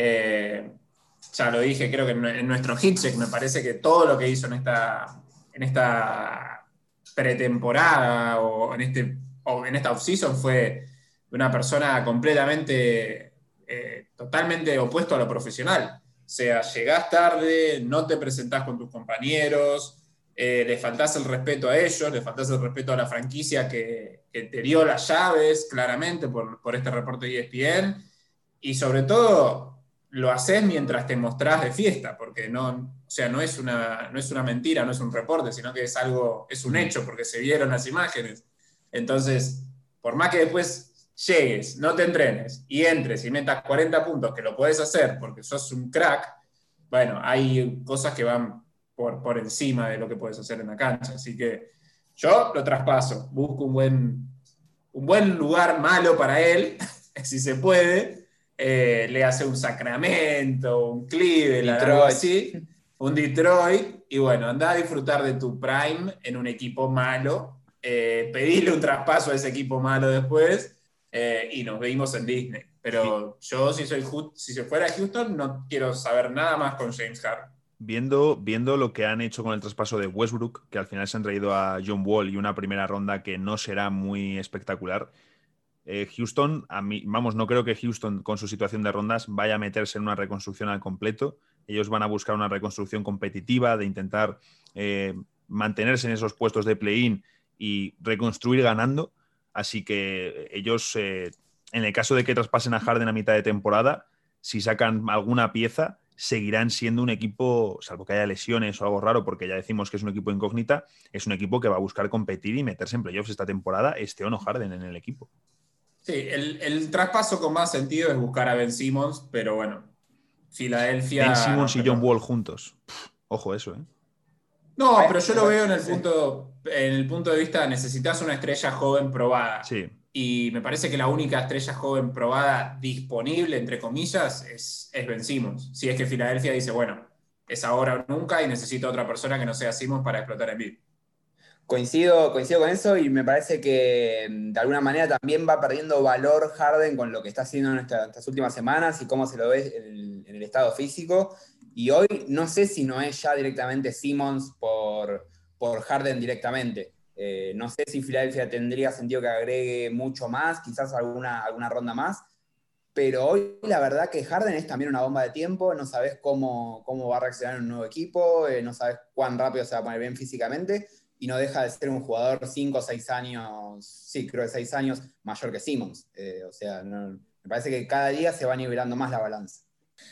Eh, ya lo dije, creo que en nuestro hit check me parece que todo lo que hizo en esta, en esta pretemporada o en, este, o en esta offseason fue una persona completamente, eh, totalmente opuesto a lo profesional. O sea, llegás tarde, no te presentás con tus compañeros, eh, le faltás el respeto a ellos, le faltás el respeto a la franquicia que, que te dio las llaves, claramente, por, por este reporte de E S P N, y sobre todo lo haces mientras te mostrás de fiesta, porque no, o sea, no, es una, no es una mentira, no es un reporte, sino que es algo, es un hecho, porque se vieron las imágenes. Entonces, por más que después llegues, no te entrenes y entres y metas cuarenta puntos, que lo puedes hacer porque sos un crack, bueno, hay cosas que van por, por encima de lo que puedes hacer en la cancha. Así que yo lo traspaso, busco un buen, un buen lugar malo para él, si se puede, eh, le hace un Sacramento, un Cleveland, algo así, un Detroit, y bueno, anda a disfrutar de tu prime en un equipo malo, eh, pedirle un traspaso a ese equipo malo después, Eh, y nos vimos en Disney. Pero yo, si, soy, si se fuera a Houston, no quiero saber nada más con James Harden. Viendo, viendo lo que han hecho con el traspaso de Westbrook, que al final se han traído a John Wall y una primera ronda que no será muy espectacular, eh, Houston, a mí, vamos, no creo que Houston con su situación de rondas vaya a meterse en una reconstrucción al completo. Ellos van a buscar una reconstrucción competitiva, de intentar eh, mantenerse en esos puestos de play-in y reconstruir ganando. Así que ellos, eh, en el caso de que traspasen a Harden a mitad de temporada, si sacan alguna pieza, seguirán siendo un equipo, salvo que haya lesiones o algo raro, porque ya decimos que es un equipo incógnita, es un equipo que va a buscar competir y meterse en playoffs esta temporada, esté o no Harden en el equipo. Sí, el, el traspaso con más sentido es buscar a Ben Simmons, pero bueno, Filadelfia... Ben Simmons no, y John Wall juntos. Pff, ojo eso, ¿eh? No, pero yo lo veo en el punto, en el punto de vista, necesitas una estrella joven probada. Sí. Y me parece que la única estrella joven probada disponible, entre comillas, es, es Ben Simmons. Si es que Filadelfia dice, bueno, es ahora o nunca y necesito otra persona que no sea Simmons para explotar en Embiid. Coincido, coincido con eso y me parece que de alguna manera también va perdiendo valor Harden con lo que está haciendo en esta, estas últimas semanas y cómo se lo ve en el, en el estado físico. Y hoy no sé si no es ya directamente Simmons por, por Harden directamente. Eh, no sé si Filadelfia tendría sentido que agregue mucho más, quizás alguna, alguna ronda más. Pero hoy la verdad que Harden es también una bomba de tiempo. No sabes cómo, cómo va a reaccionar en un nuevo equipo, eh, no sabes cuán rápido se va a poner bien físicamente. Y no deja de ser un jugador cinco o seis años, sí, creo que seis años mayor que Simmons. Eh, o sea, no, me parece que cada día se va nivelando más la balanza.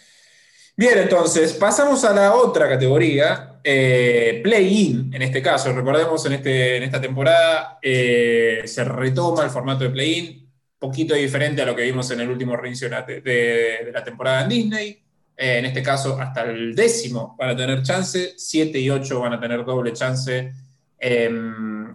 Bien, entonces, pasamos a la otra categoría, eh, play-in, en este caso. Recordemos, en, este, en esta temporada eh, se retoma el formato de play-in, poquito diferente a lo que vimos en el último reinicio de, de, de la temporada en Disney. Eh, en este caso, hasta el décimo van a tener chance, siete y ocho van a tener doble chance, eh,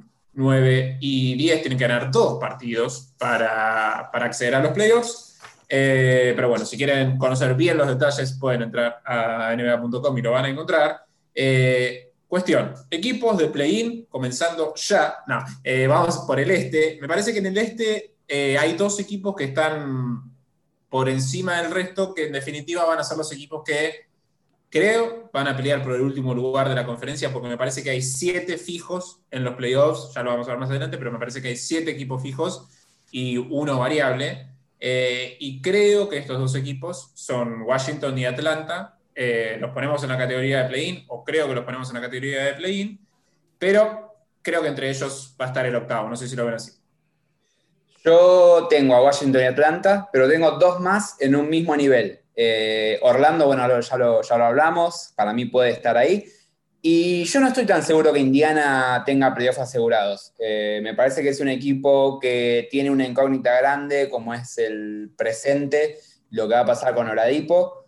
nueve y diez tienen que ganar dos partidos para, para acceder a los playoffs. Eh, pero bueno, si quieren conocer bien los detalles, pueden entrar a N B A punto com y lo van a encontrar. Eh, cuestión, equipos de play-in, comenzando ya. No, eh, vamos por el este. Me parece que en el este eh, hay dos equipos que están por encima del resto, que en definitiva van a ser los equipos que creo van a pelear por el último lugar de la conferencia, porque me parece que hay siete fijos en los playoffs, ya lo vamos a ver más adelante, pero me parece que hay siete equipos fijos y uno variable. Eh, y creo que estos dos equipos son Washington y Atlanta. Eh, los ponemos en la categoría de play-in, o creo que los ponemos en la categoría de play-in, pero creo que entre ellos va a estar el octavo. No sé si lo ven así. Yo tengo a Washington y Atlanta, pero tengo dos más en un mismo nivel. Eh, Orlando, bueno, ya lo, ya lo hablamos, para mí puede estar ahí. Y yo no estoy tan seguro que Indiana tenga playoffs asegurados. Eh, me parece que es un equipo que tiene una incógnita grande, como es el presente, lo que va a pasar con Oladipo.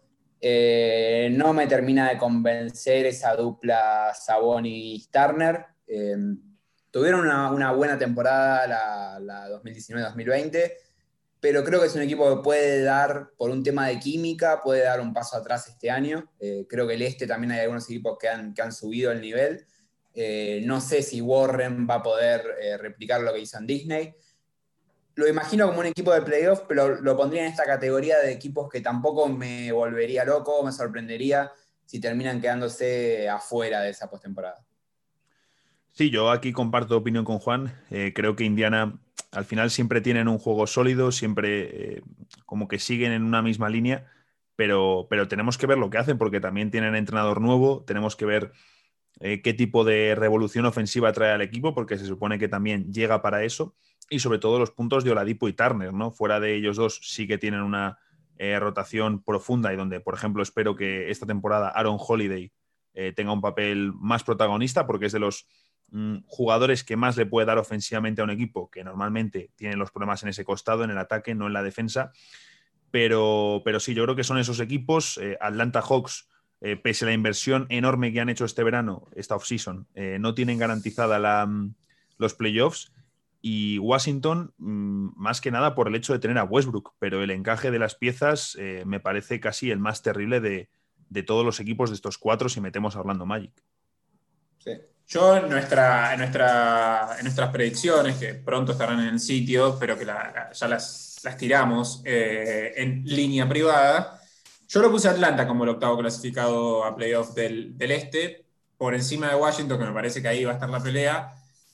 Eh, no me termina de convencer esa dupla Sabonis-Turner. Eh, tuvieron una, una buena temporada la, la dos mil diecinueve dos mil veinte, pero creo que es un equipo que puede dar, por un tema de química, puede dar un paso atrás este año. Eh, creo que el este también hay algunos equipos que han, que han subido el nivel. Eh, no sé si Warren va a poder eh, replicar lo que hizo en Disney. Lo imagino como un equipo de playoff, pero lo pondría en esta categoría de equipos que tampoco me volvería loco, me sorprendería si terminan quedándose afuera de esa postemporada. Sí, yo aquí comparto opinión con Juan. Eh, creo que Indiana al final siempre tienen un juego sólido, siempre eh, como que siguen en una misma línea, pero, pero tenemos que ver lo que hacen porque también tienen entrenador nuevo, tenemos que ver eh, qué tipo de revolución ofensiva trae al equipo porque se supone que también llega para eso y sobre todo los puntos de Oladipo y Turner, ¿no? Fuera de ellos dos sí que tienen una eh, rotación profunda y donde, por ejemplo, espero que esta temporada Aaron Holiday eh, tenga un papel más protagonista porque es de los jugadores que más le puede dar ofensivamente a un equipo que normalmente tiene los problemas en ese costado, en el ataque, no en la defensa, pero, pero sí, yo creo que son esos equipos. eh, Atlanta Hawks, eh, pese a la inversión enorme que han hecho este verano, esta offseason, eh, no tienen garantizada la, los playoffs, y Washington mmm, más que nada por el hecho de tener a Westbrook, pero el encaje de las piezas eh, me parece casi el más terrible de, de todos los equipos de estos cuatro si metemos a Orlando Magic. Sí. Yo en, nuestra, en, nuestra, en nuestras predicciones, que pronto estarán en el sitio, pero que la, la, ya las, las tiramos eh, en línea privada, yo lo puse a Atlanta como el octavo clasificado a playoff del, del este, por encima de Washington, que me parece que ahí va a estar la pelea,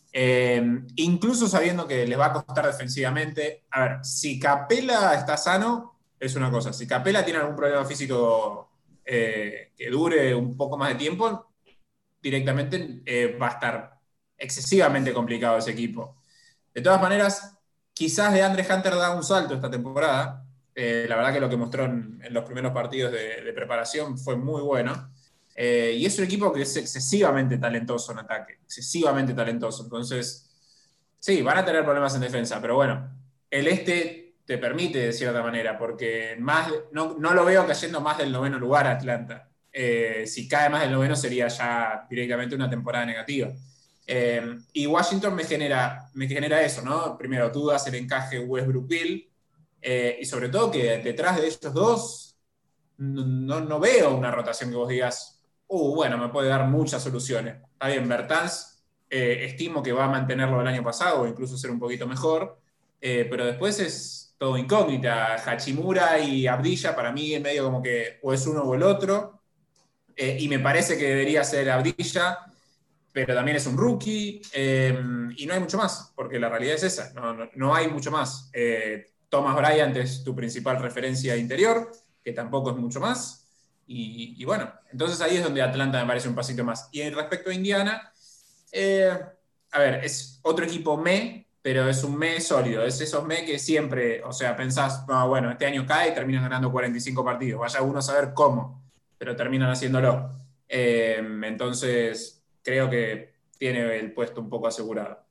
eh, incluso sabiendo que les va a costar defensivamente. A ver, si Capela está sano, es una cosa. Si Capela tiene algún problema físico eh, que dure un poco más de tiempo, directamente eh, va a estar excesivamente complicado ese equipo. De todas maneras, quizás DeAndre Hunter da un salto esta temporada. Eh, la verdad que lo que mostró en, en los primeros partidos de, de preparación fue muy bueno. Eh, y es un equipo que es excesivamente talentoso en ataque, excesivamente talentoso. Entonces, sí, van a tener problemas en defensa, pero bueno, el este te permite de cierta manera, porque más, no, no lo veo cayendo más del noveno lugar a Atlanta. Eh, si cae más del noveno sería ya directamente una temporada negativa. Eh, y Washington me genera, me genera eso, ¿no? Primero, dudas el encaje Westbrook-Bill, eh, y sobre todo que detrás de estos dos no, no, no veo una rotación que vos digas, uh, bueno, me puede dar muchas soluciones. Está bien, Bertans, eh, estimo que va a mantenerlo del año pasado o incluso ser un poquito mejor, eh, pero después es todo incógnita. Hachimura y Abdilla para mí en medio como que o es uno o el otro. Eh, y me parece que debería ser Abdilla, pero también es un rookie, eh, y no hay mucho más, porque la realidad es esa, no, no, no hay mucho más. Eh, Thomas Bryant es tu principal referencia interior, que tampoco es mucho más, y, y bueno, entonces ahí es donde Atlanta me parece un pasito más. Y respecto a Indiana, eh, a ver, es otro equipo me, pero es un me sólido, es esos me que siempre, o sea, pensás, no, bueno, este año cae y terminan ganando cuarenta y cinco partidos, vaya uno a saber cómo, pero terminan haciéndolo. Eh, entonces, creo que tiene el puesto un poco asegurado.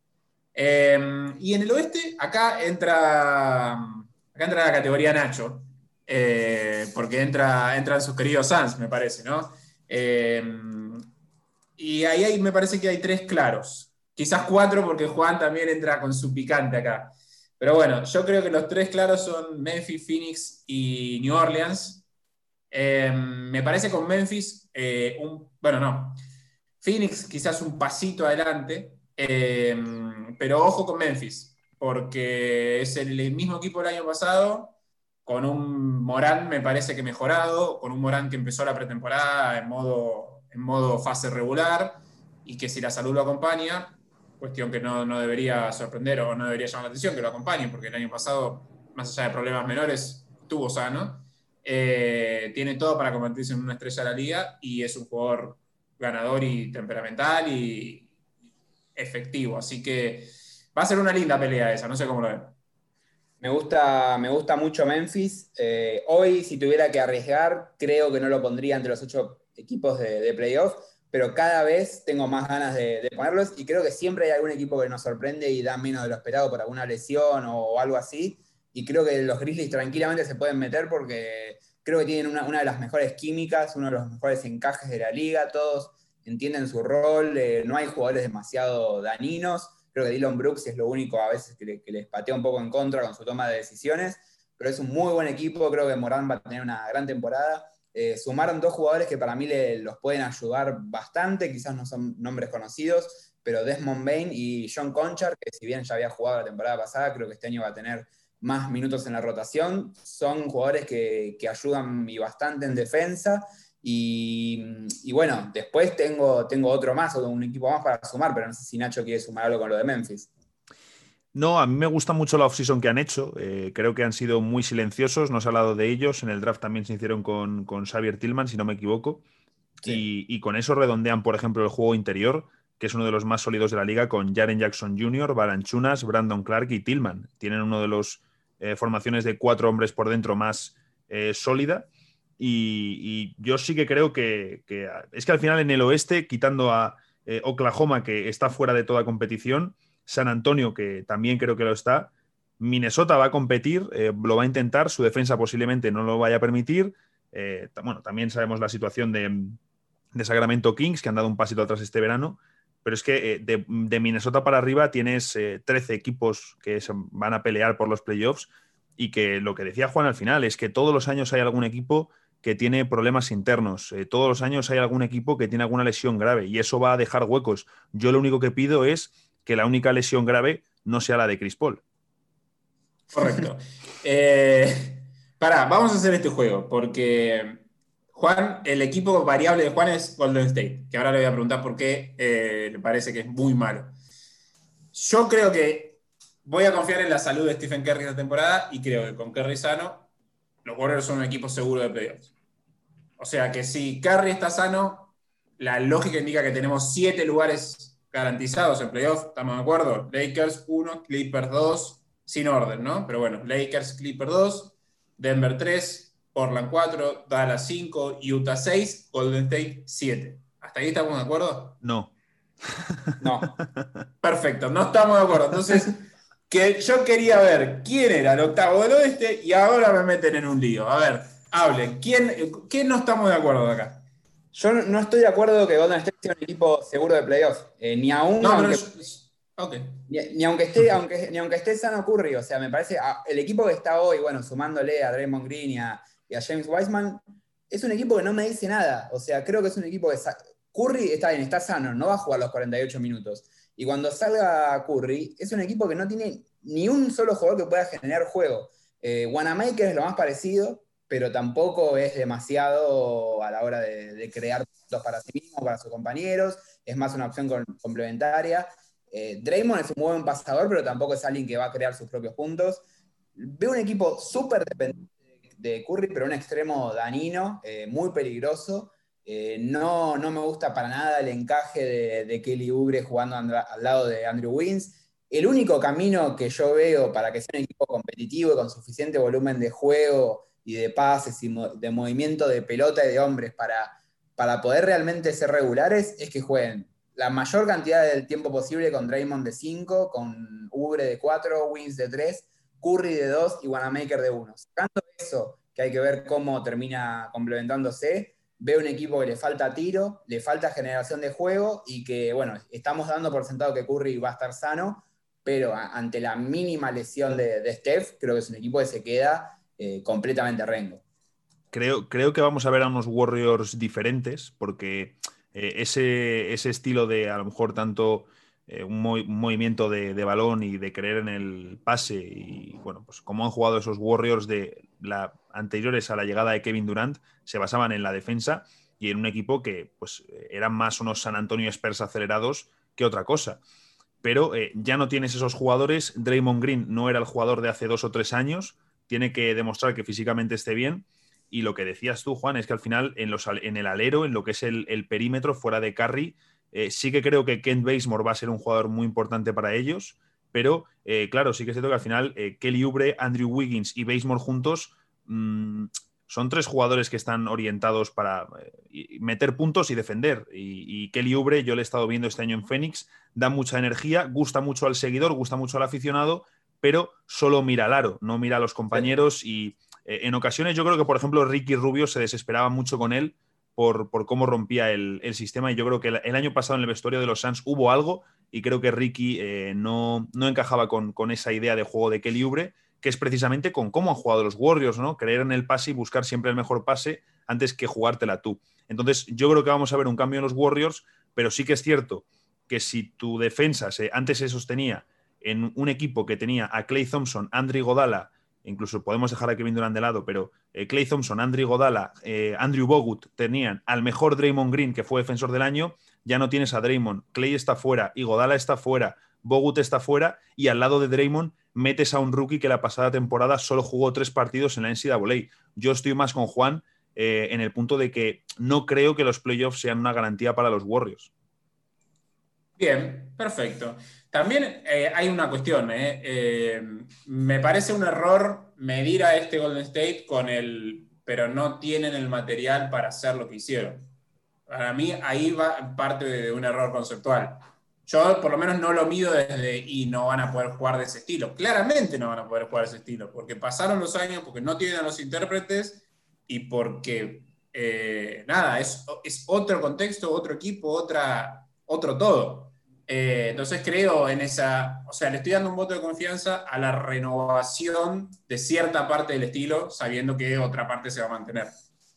Eh, y en el oeste, acá entra, acá entra la categoría Nacho, eh, porque entra, entran sus queridos Suns, me parece, ¿no? Eh, y ahí hay, me parece que hay tres claros. Quizás cuatro, porque Juan también entra con su picante acá. Pero bueno, yo creo que los tres claros son Memphis, Phoenix y New Orleans. Eh, me parece con Memphis, eh, un, bueno, no, Phoenix quizás un pasito adelante, eh, pero ojo con Memphis, porque es el mismo equipo del año pasado, con un Morán me parece que mejorado, con un Morán que empezó la pretemporada en modo, en modo fase regular, y que si la salud lo acompaña, cuestión que no, no debería sorprender o no debería llamar la atención que lo acompañe, porque el año pasado, más allá de problemas menores, estuvo sano. Eh, tiene todo para convertirse en una estrella de la liga y es un jugador ganador y temperamental y efectivo. Así que va a ser una linda pelea esa, no sé cómo lo ven. Me gusta, me gusta mucho Memphis. Eh, hoy, si tuviera que arriesgar, creo que no lo pondría entre los ocho equipos de, de playoff, pero cada vez tengo más ganas de, de ponerlos y creo que siempre hay algún equipo que nos sorprende y da menos de lo esperado por alguna lesión o, o algo así. Y creo que los Grizzlies tranquilamente se pueden meter porque creo que tienen una, una de las mejores químicas, uno de los mejores encajes de la liga, todos entienden su rol, eh, no hay jugadores demasiado dañinos. Creo que Dillon Brooks es lo único a veces que, le, que les patea un poco en contra con su toma de decisiones, pero es un muy buen equipo, creo que Morán va a tener una gran temporada. Eh, sumaron dos jugadores que para mí le, los pueden ayudar bastante, quizás no son nombres conocidos, pero Desmond Bane y John Conchar, que si bien ya había jugado la temporada pasada, creo que este año va a tener más minutos en la rotación, son jugadores que, que ayudan y bastante en defensa. Y, y bueno, después tengo, tengo otro más, o un equipo más para sumar, pero no sé si Nacho quiere sumar algo con lo de Memphis. No, a mí me gusta mucho la offseason que han hecho. Eh, creo que han sido muy silenciosos. No se ha hablado de ellos. En el draft también se hicieron con, con Xavier Tillman, si no me equivoco. Sí. Y, y con eso redondean, por ejemplo, el juego interior, que es uno de los más sólidos de la liga, con Jaren Jackson junior, Valanciunas, Brandon Clark y Tillman. Tienen uno de los eh, formaciones de cuatro hombres por dentro más eh, sólida. Y, y yo sí que creo que, que es que al final en el oeste, quitando a eh, Oklahoma, que está fuera de toda competición, San Antonio, que también creo que lo está, Minnesota va a competir, eh, lo va a intentar, su defensa posiblemente no lo vaya a permitir. Eh, bueno, también sabemos la situación de, de Sacramento Kings, que han dado un pasito atrás este verano, pero es que eh, de, de Minnesota para arriba tienes eh, trece equipos que se van a pelear por los playoffs, y que lo que decía Juan al final es que todos los años hay algún equipo que tiene problemas internos, eh, todos los años hay algún equipo que tiene alguna lesión grave, y eso va a dejar huecos. Yo lo único que pido es que la única lesión grave no sea la de Chris Paul. Correcto. Eh, pará, vamos a hacer este juego, porque Juan, el equipo variable de Juan es Golden State, que ahora le voy a preguntar por qué eh, le parece que es muy malo. Yo creo que voy a confiar en la salud de Stephen Curry esta temporada, y creo que con Curry sano, los Warriors son un equipo seguro de playoffs. O sea que si Curry está sano, la lógica indica que tenemos siete lugares garantizados en playoffs, ¿estamos de acuerdo? Lakers uno, Clippers dos, sin orden, ¿no? Pero bueno, Lakers, Clippers dos, Denver tres, Portland cuatro, Dallas cinco, Utah seis, Golden State siete. ¿Hasta ahí estamos de acuerdo? No. No. Perfecto, no estamos de acuerdo. Entonces, que yo quería ver quién era el octavo del oeste y ahora me meten en un lío. A ver, hablen. ¿Quién, ¿quién no estamos de acuerdo de acá? Yo no estoy de acuerdo que Golden State sea un equipo seguro de playoffs, eh, ni aún no, aunque, yo, okay. ni, ni, aunque esté, aunque, ni aunque esté sano Curry. O sea, me parece, a, el equipo que está hoy, bueno, sumándole a Draymond Green y a, y a James Wiseman, es un equipo que no me dice nada. O sea, creo que es un equipo que Curry está bien, está sano, no va a jugar los cuarenta y ocho minutos. Y cuando salga Curry, es un equipo que no tiene ni un solo jugador que pueda generar juego. Eh, Wanamaker es lo más parecido, pero tampoco es demasiado a la hora de, de crear puntos para sí mismo, para sus compañeros, es más una opción con, complementaria. Eh, Draymond es un muy buen pasador, pero tampoco es alguien que va a crear sus propios puntos. Veo un equipo súper dependiente de Curry, pero un extremo dañino, eh, muy peligroso. Eh, no, no me gusta para nada el encaje de, de Kelly Oubre jugando andra, al lado de Andrew Wiggins. El único camino que yo veo para que sea un equipo competitivo y con suficiente volumen de juego y de pases y de movimiento de pelota y de hombres para, para poder realmente ser regulares es que jueguen la mayor cantidad del tiempo posible con Draymond de cinco, con Oubre de cuatro, Wiggins de tres, Curry de dos y Wanamaker de uno. Sacando eso, que hay que ver cómo termina complementándose, veo un equipo que le falta tiro, le falta generación de juego y que, bueno, estamos dando por sentado que Curry va a estar sano, pero a, ante la mínima lesión de, de Steph, creo que es un equipo que se queda eh, completamente rengo. Creo, creo que vamos a ver a unos Warriors diferentes, porque eh, ese, ese estilo de a lo mejor tanto eh, un, mo un, movimiento de, de balón y de creer en el pase, y bueno, pues como han jugado esos Warriors de la, anteriores a la llegada de Kevin Durant, se basaban en la defensa y en un equipo que pues eran más unos San Antonio Spurs acelerados que otra cosa. Pero eh, ya no tienes esos jugadores. Draymond Green no era el jugador de hace dos o tres años, tiene que demostrar que físicamente esté bien. Y lo que decías tú, Juan, es que al final en, los, en el alero, en lo que es el, el perímetro fuera de Curry, eh, sí que creo que Kent Bazemore va a ser un jugador muy importante para ellos, pero eh, claro, sí que es cierto que al final eh, Kelly Oubre, Andrew Wiggins y Bazemore juntos mmm, son tres jugadores que están orientados para eh, meter puntos y defender. Y, y Kelly Oubre, yo le he estado viendo este año en Phoenix, da mucha energía, gusta mucho al seguidor, gusta mucho al aficionado, pero solo mira al aro, no mira a los compañeros. Y eh, en ocasiones yo creo que, por ejemplo, Ricky Rubio se desesperaba mucho con él por, por cómo rompía el, el sistema, y yo creo que el, el año pasado en el vestuario de los Suns hubo algo, y creo que Ricky eh, no, no encajaba con, con esa idea de juego de Kelly Oubre, que es precisamente con cómo han jugado los Warriors, ¿no? Creer en el pase y buscar siempre el mejor pase antes que jugártela tú. Entonces yo creo que vamos a ver un cambio en los Warriors, pero sí que es cierto que si tu defensa se, antes se sostenía en un equipo que tenía a Klay Thompson, Andre Iguodala, incluso podemos dejar a Kevin Durant de lado, pero eh, Klay Thompson, Andre Iguodala, eh, Andrew Bogut tenían al mejor Draymond Green, que fue defensor del año, ya no tienes a Draymond, Klay está fuera, Iguodala está fuera, Bogut está fuera, y al lado de Draymond metes a un rookie que la pasada temporada solo jugó tres partidos en la N C double A. Yo estoy más con Juan eh, en el punto de que no creo que los playoffs sean una garantía para los Warriors. Bien, perfecto. También eh, hay una cuestión. Eh. Eh, me parece un error medir a este Golden State con el... pero no tienen el material para hacer lo que hicieron. Para mí ahí va parte de un error conceptual. Yo por lo menos no lo mido desde y no van a poder jugar de ese estilo. Claramente no van a poder jugar de ese estilo, porque pasaron los años, porque no tienen a los intérpretes y porque, eh, nada, es, es otro contexto, otro equipo, otra, otro todo. Eh, entonces creo en esa, o sea, le estoy dando un voto de confianza a la renovación de cierta parte del estilo, sabiendo que otra parte se va a mantener.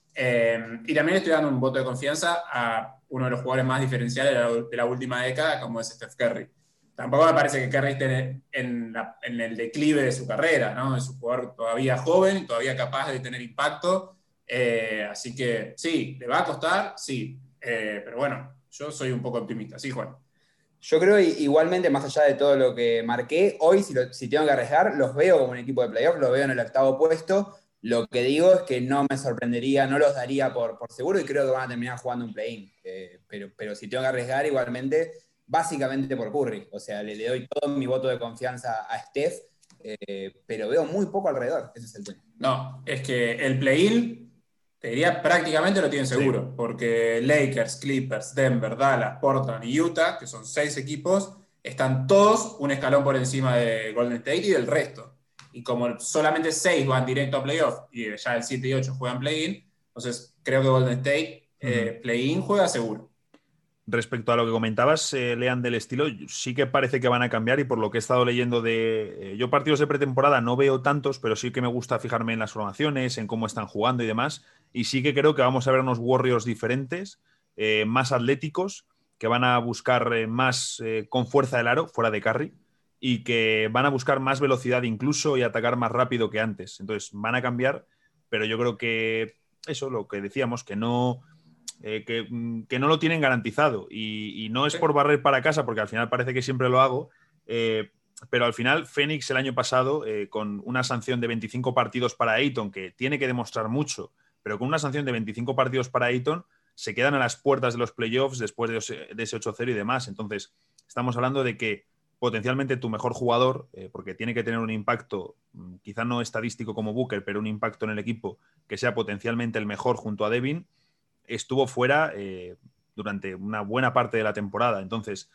Eh, y también estoy dando un voto de confianza a uno de los jugadores más diferenciales de la, de la última década, como es Steph Curry. Tampoco me parece que Curry esté en, la, en el declive de su carrera, ¿no? Es un jugador todavía joven, todavía capaz de tener impacto. Eh, así que sí, ¿le va a costar? Sí. Eh, pero bueno, yo soy un poco optimista. Sí, Juan. Yo creo igualmente, más allá de todo lo que marqué, hoy si, lo, si tengo que arriesgar, los veo como un equipo de playoff, los veo en el octavo puesto. Lo que digo es que no me sorprendería, no los daría por, por seguro, y creo que van a terminar jugando un play-in. Eh, pero, pero si tengo que arriesgar, igualmente, básicamente por Curry. O sea, le, le doy todo mi voto de confianza a Steph, eh, pero veo muy poco alrededor. Ese es el tema. No, es que el play-in, te diría, prácticamente lo tienen seguro, sí. Porque Lakers, Clippers, Denver, Dallas, Portland y Utah, que son seis equipos, están todos un escalón por encima de Golden State y del resto. Y como solamente seis van directo a playoff y ya el siete y ocho juegan play-in, entonces creo que Golden State eh, uh-huh. play-in juega seguro. Respecto a lo que comentabas, eh, Lean, del estilo, sí que parece que van a cambiar, y por lo que he estado leyendo de... Eh, yo partidos de pretemporada no veo tantos, pero sí que me gusta fijarme en las formaciones, en cómo están jugando y demás, y sí que creo que vamos a ver unos Warriors diferentes, eh, más atléticos, que van a buscar eh, más eh, con fuerza el aro, fuera de Curry, y que van a buscar más velocidad incluso y atacar más rápido que antes. Entonces van a cambiar, pero yo creo que eso, lo que decíamos, que no, eh, que, que no lo tienen garantizado, y, y no es por barrer para casa, porque al final parece que siempre lo hago, eh, pero al final Phoenix el año pasado, eh, con una sanción de veinticinco partidos para Ayton, que tiene que demostrar mucho, pero con una sanción de veinticinco partidos para Ayton, se quedan a las puertas de los playoffs después de ese, de ese ocho cero y demás. Entonces estamos hablando de que potencialmente tu mejor jugador, eh, porque tiene que tener un impacto, quizá no estadístico como Booker, pero un impacto en el equipo que sea potencialmente el mejor junto a Devin, estuvo fuera eh, durante una buena parte de la temporada. Entonces,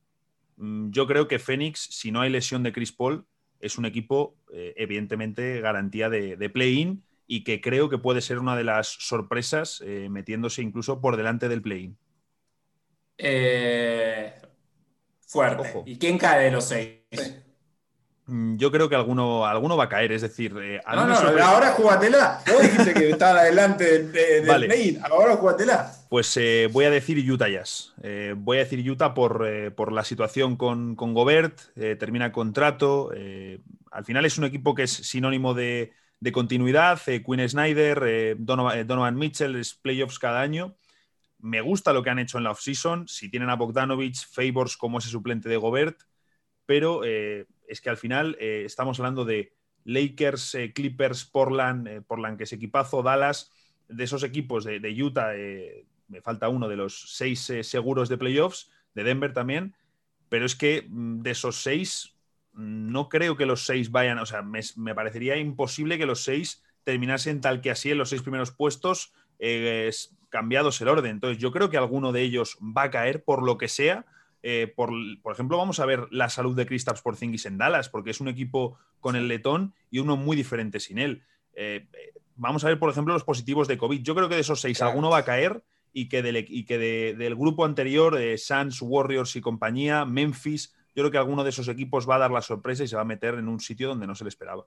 mm, yo creo que Phoenix, si no hay lesión de Chris Paul, es un equipo eh, evidentemente garantía de, de play-in, y que creo que puede ser una de las sorpresas, eh, metiéndose incluso por delante del play-in. Eh... Fuerte. Ojo. ¿Y quién cae de los seis? Sí. Yo creo que alguno, alguno va a caer, es decir, eh, a No, mí me no, sorprende- ahora jugátela. Vos dijiste que estaban adelante del, de- del Vale. play-in, ahora jugátela. Pues eh, voy a decir Utah Jazz. Eh, voy a decir Utah por, eh, por la situación con, con Gobert, eh, termina contrato. eh, al final es un equipo que es sinónimo de, de continuidad. eh, Quinn Snyder, eh, Donovan, eh, Donovan Mitchell, es playoffs cada año. Me gusta lo que han hecho en la offseason. Si tienen a Bogdanovich, Favors como ese suplente de Gobert, pero eh, es que al final eh, estamos hablando de Lakers, eh, Clippers, Portland, eh, Portland que es equipazo, Dallas, de esos equipos de, de Utah, eh, me falta uno de los seis eh, seguros de playoffs, de Denver también, pero es que mm, de esos seis, mm, no creo que los seis vayan, o sea, me, me parecería imposible que los seis terminasen tal que así en los seis primeros puestos, eh, es- cambiados el orden. Entonces, yo creo que alguno de ellos va a caer por lo que sea. Eh, por, por ejemplo, vamos a ver la salud de Kristaps Porzingis en Dallas, porque es un equipo con el letón y uno muy diferente sin él. Eh, eh, vamos a ver, por ejemplo, los positivos de COVID. Yo creo que de esos seis Claro. alguno va a caer y que del, y que de, del grupo anterior, eh, Suns, Warriors y compañía, Memphis, yo creo que alguno de esos equipos va a dar la sorpresa y se va a meter en un sitio donde no se le esperaba.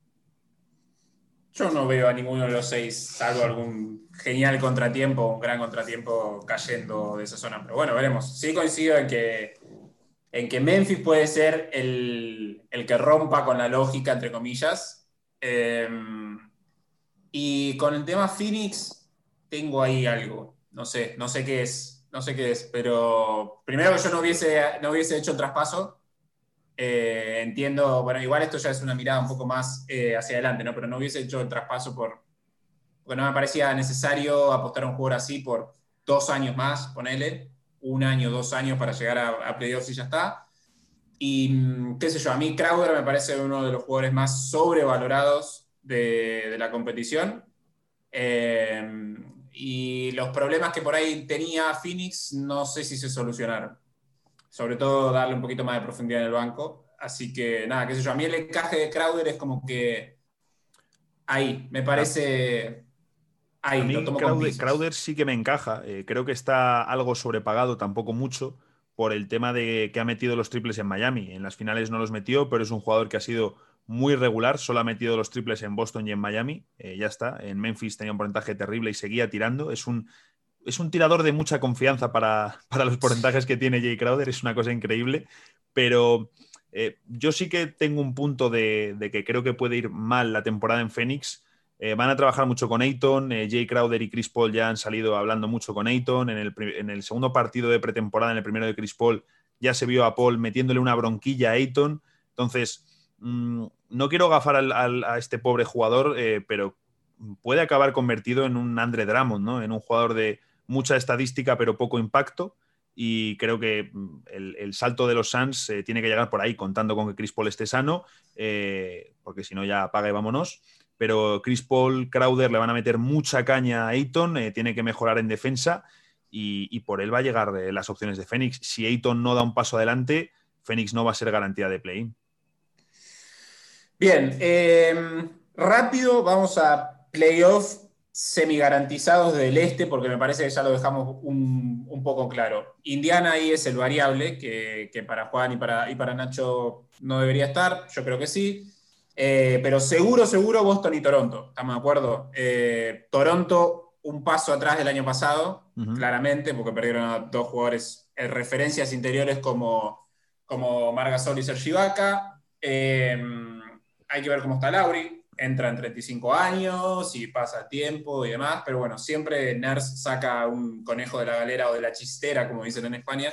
Yo no veo a ninguno de los seis, salvo algún genial contratiempo, un gran contratiempo cayendo de esa zona. Pero bueno, veremos. Sí coincido en que, en que Memphis puede ser el, el que rompa con la lógica, entre comillas. Eh, y con el tema Phoenix, tengo ahí algo. No sé, no sé qué es. No sé qué es. Pero primero que yo no hubiese, no hubiese hecho el traspaso. Eh, entiendo, bueno, igual esto ya es una mirada un poco más eh, hacia adelante, ¿no? Pero no hubiese hecho el traspaso por, porque no me parecía necesario apostar a un jugador así por dos años más, ponele, un año, dos años para llegar a, a playoffs y ya está. Y mm, qué sé yo, a mí Crowder me parece uno de los jugadores más sobrevalorados de, de la competición. Eh, y los problemas que por ahí tenía Phoenix no sé si se solucionaron. Sobre todo darle un poquito más de profundidad en el banco. Así que nada, qué sé yo, a mí el encaje de Crowder es como que ahí, me parece A ahí, lo mí tomo con Crowder, pinzas. Crowder sí que me encaja. Eh, creo que está algo sobrepagado, tampoco mucho, por el tema de que ha metido los triples en Miami. En las finales no los metió, pero es un jugador que ha sido muy regular. Solo ha metido los triples en Boston y en Miami. Eh, ya está. En Memphis tenía un porcentaje terrible y seguía tirando. Es un, es un tirador de mucha confianza para, para los porcentajes que tiene Jay Crowder. Es una cosa increíble. Pero eh, yo sí que tengo un punto de, de que creo que puede ir mal la temporada en Phoenix. Eh, van a trabajar mucho con Ayton. Eh, Jay Crowder y Chris Paul ya han salido hablando mucho con Ayton. En el, en el segundo partido de pretemporada, en el primero de Chris Paul, ya se vio a Paul metiéndole una bronquilla a Ayton. Entonces, mmm, no quiero gafar al, al, a este pobre jugador, eh, pero puede acabar convertido en un Andre Drummond, ¿no? En un jugador de mucha estadística pero poco impacto. Y creo que el, el salto de los Suns eh, tiene que llegar por ahí, contando con que Chris Paul esté sano, eh, porque si no ya apaga y vámonos. Pero Chris Paul, Crowder le van a meter mucha caña a Ayton, eh, tiene que mejorar en defensa y, y por él va a llegar eh, las opciones de Phoenix. Si Ayton no da un paso adelante, Phoenix no va a ser garantía de play-in. Bien, eh, rápido vamos a playoff semi garantizados del este, porque me parece que ya lo dejamos un, un poco claro. Indiana ahí es el variable, que, que para Juan y para, y para Nacho no debería estar, yo creo que sí. Eh, pero seguro, seguro Boston y Toronto, ¿estamos de acuerdo? Eh, Toronto un paso atrás del año pasado, uh-huh. claramente, porque perdieron a dos jugadores en referencias interiores como, como Marc Gasol y Serge Ibaka. Eh, hay que ver cómo está Lauri, entra en treinta y cinco años y pasa tiempo y demás, pero bueno, siempre Nurse saca un conejo de la galera o de la chistera, como dicen en España,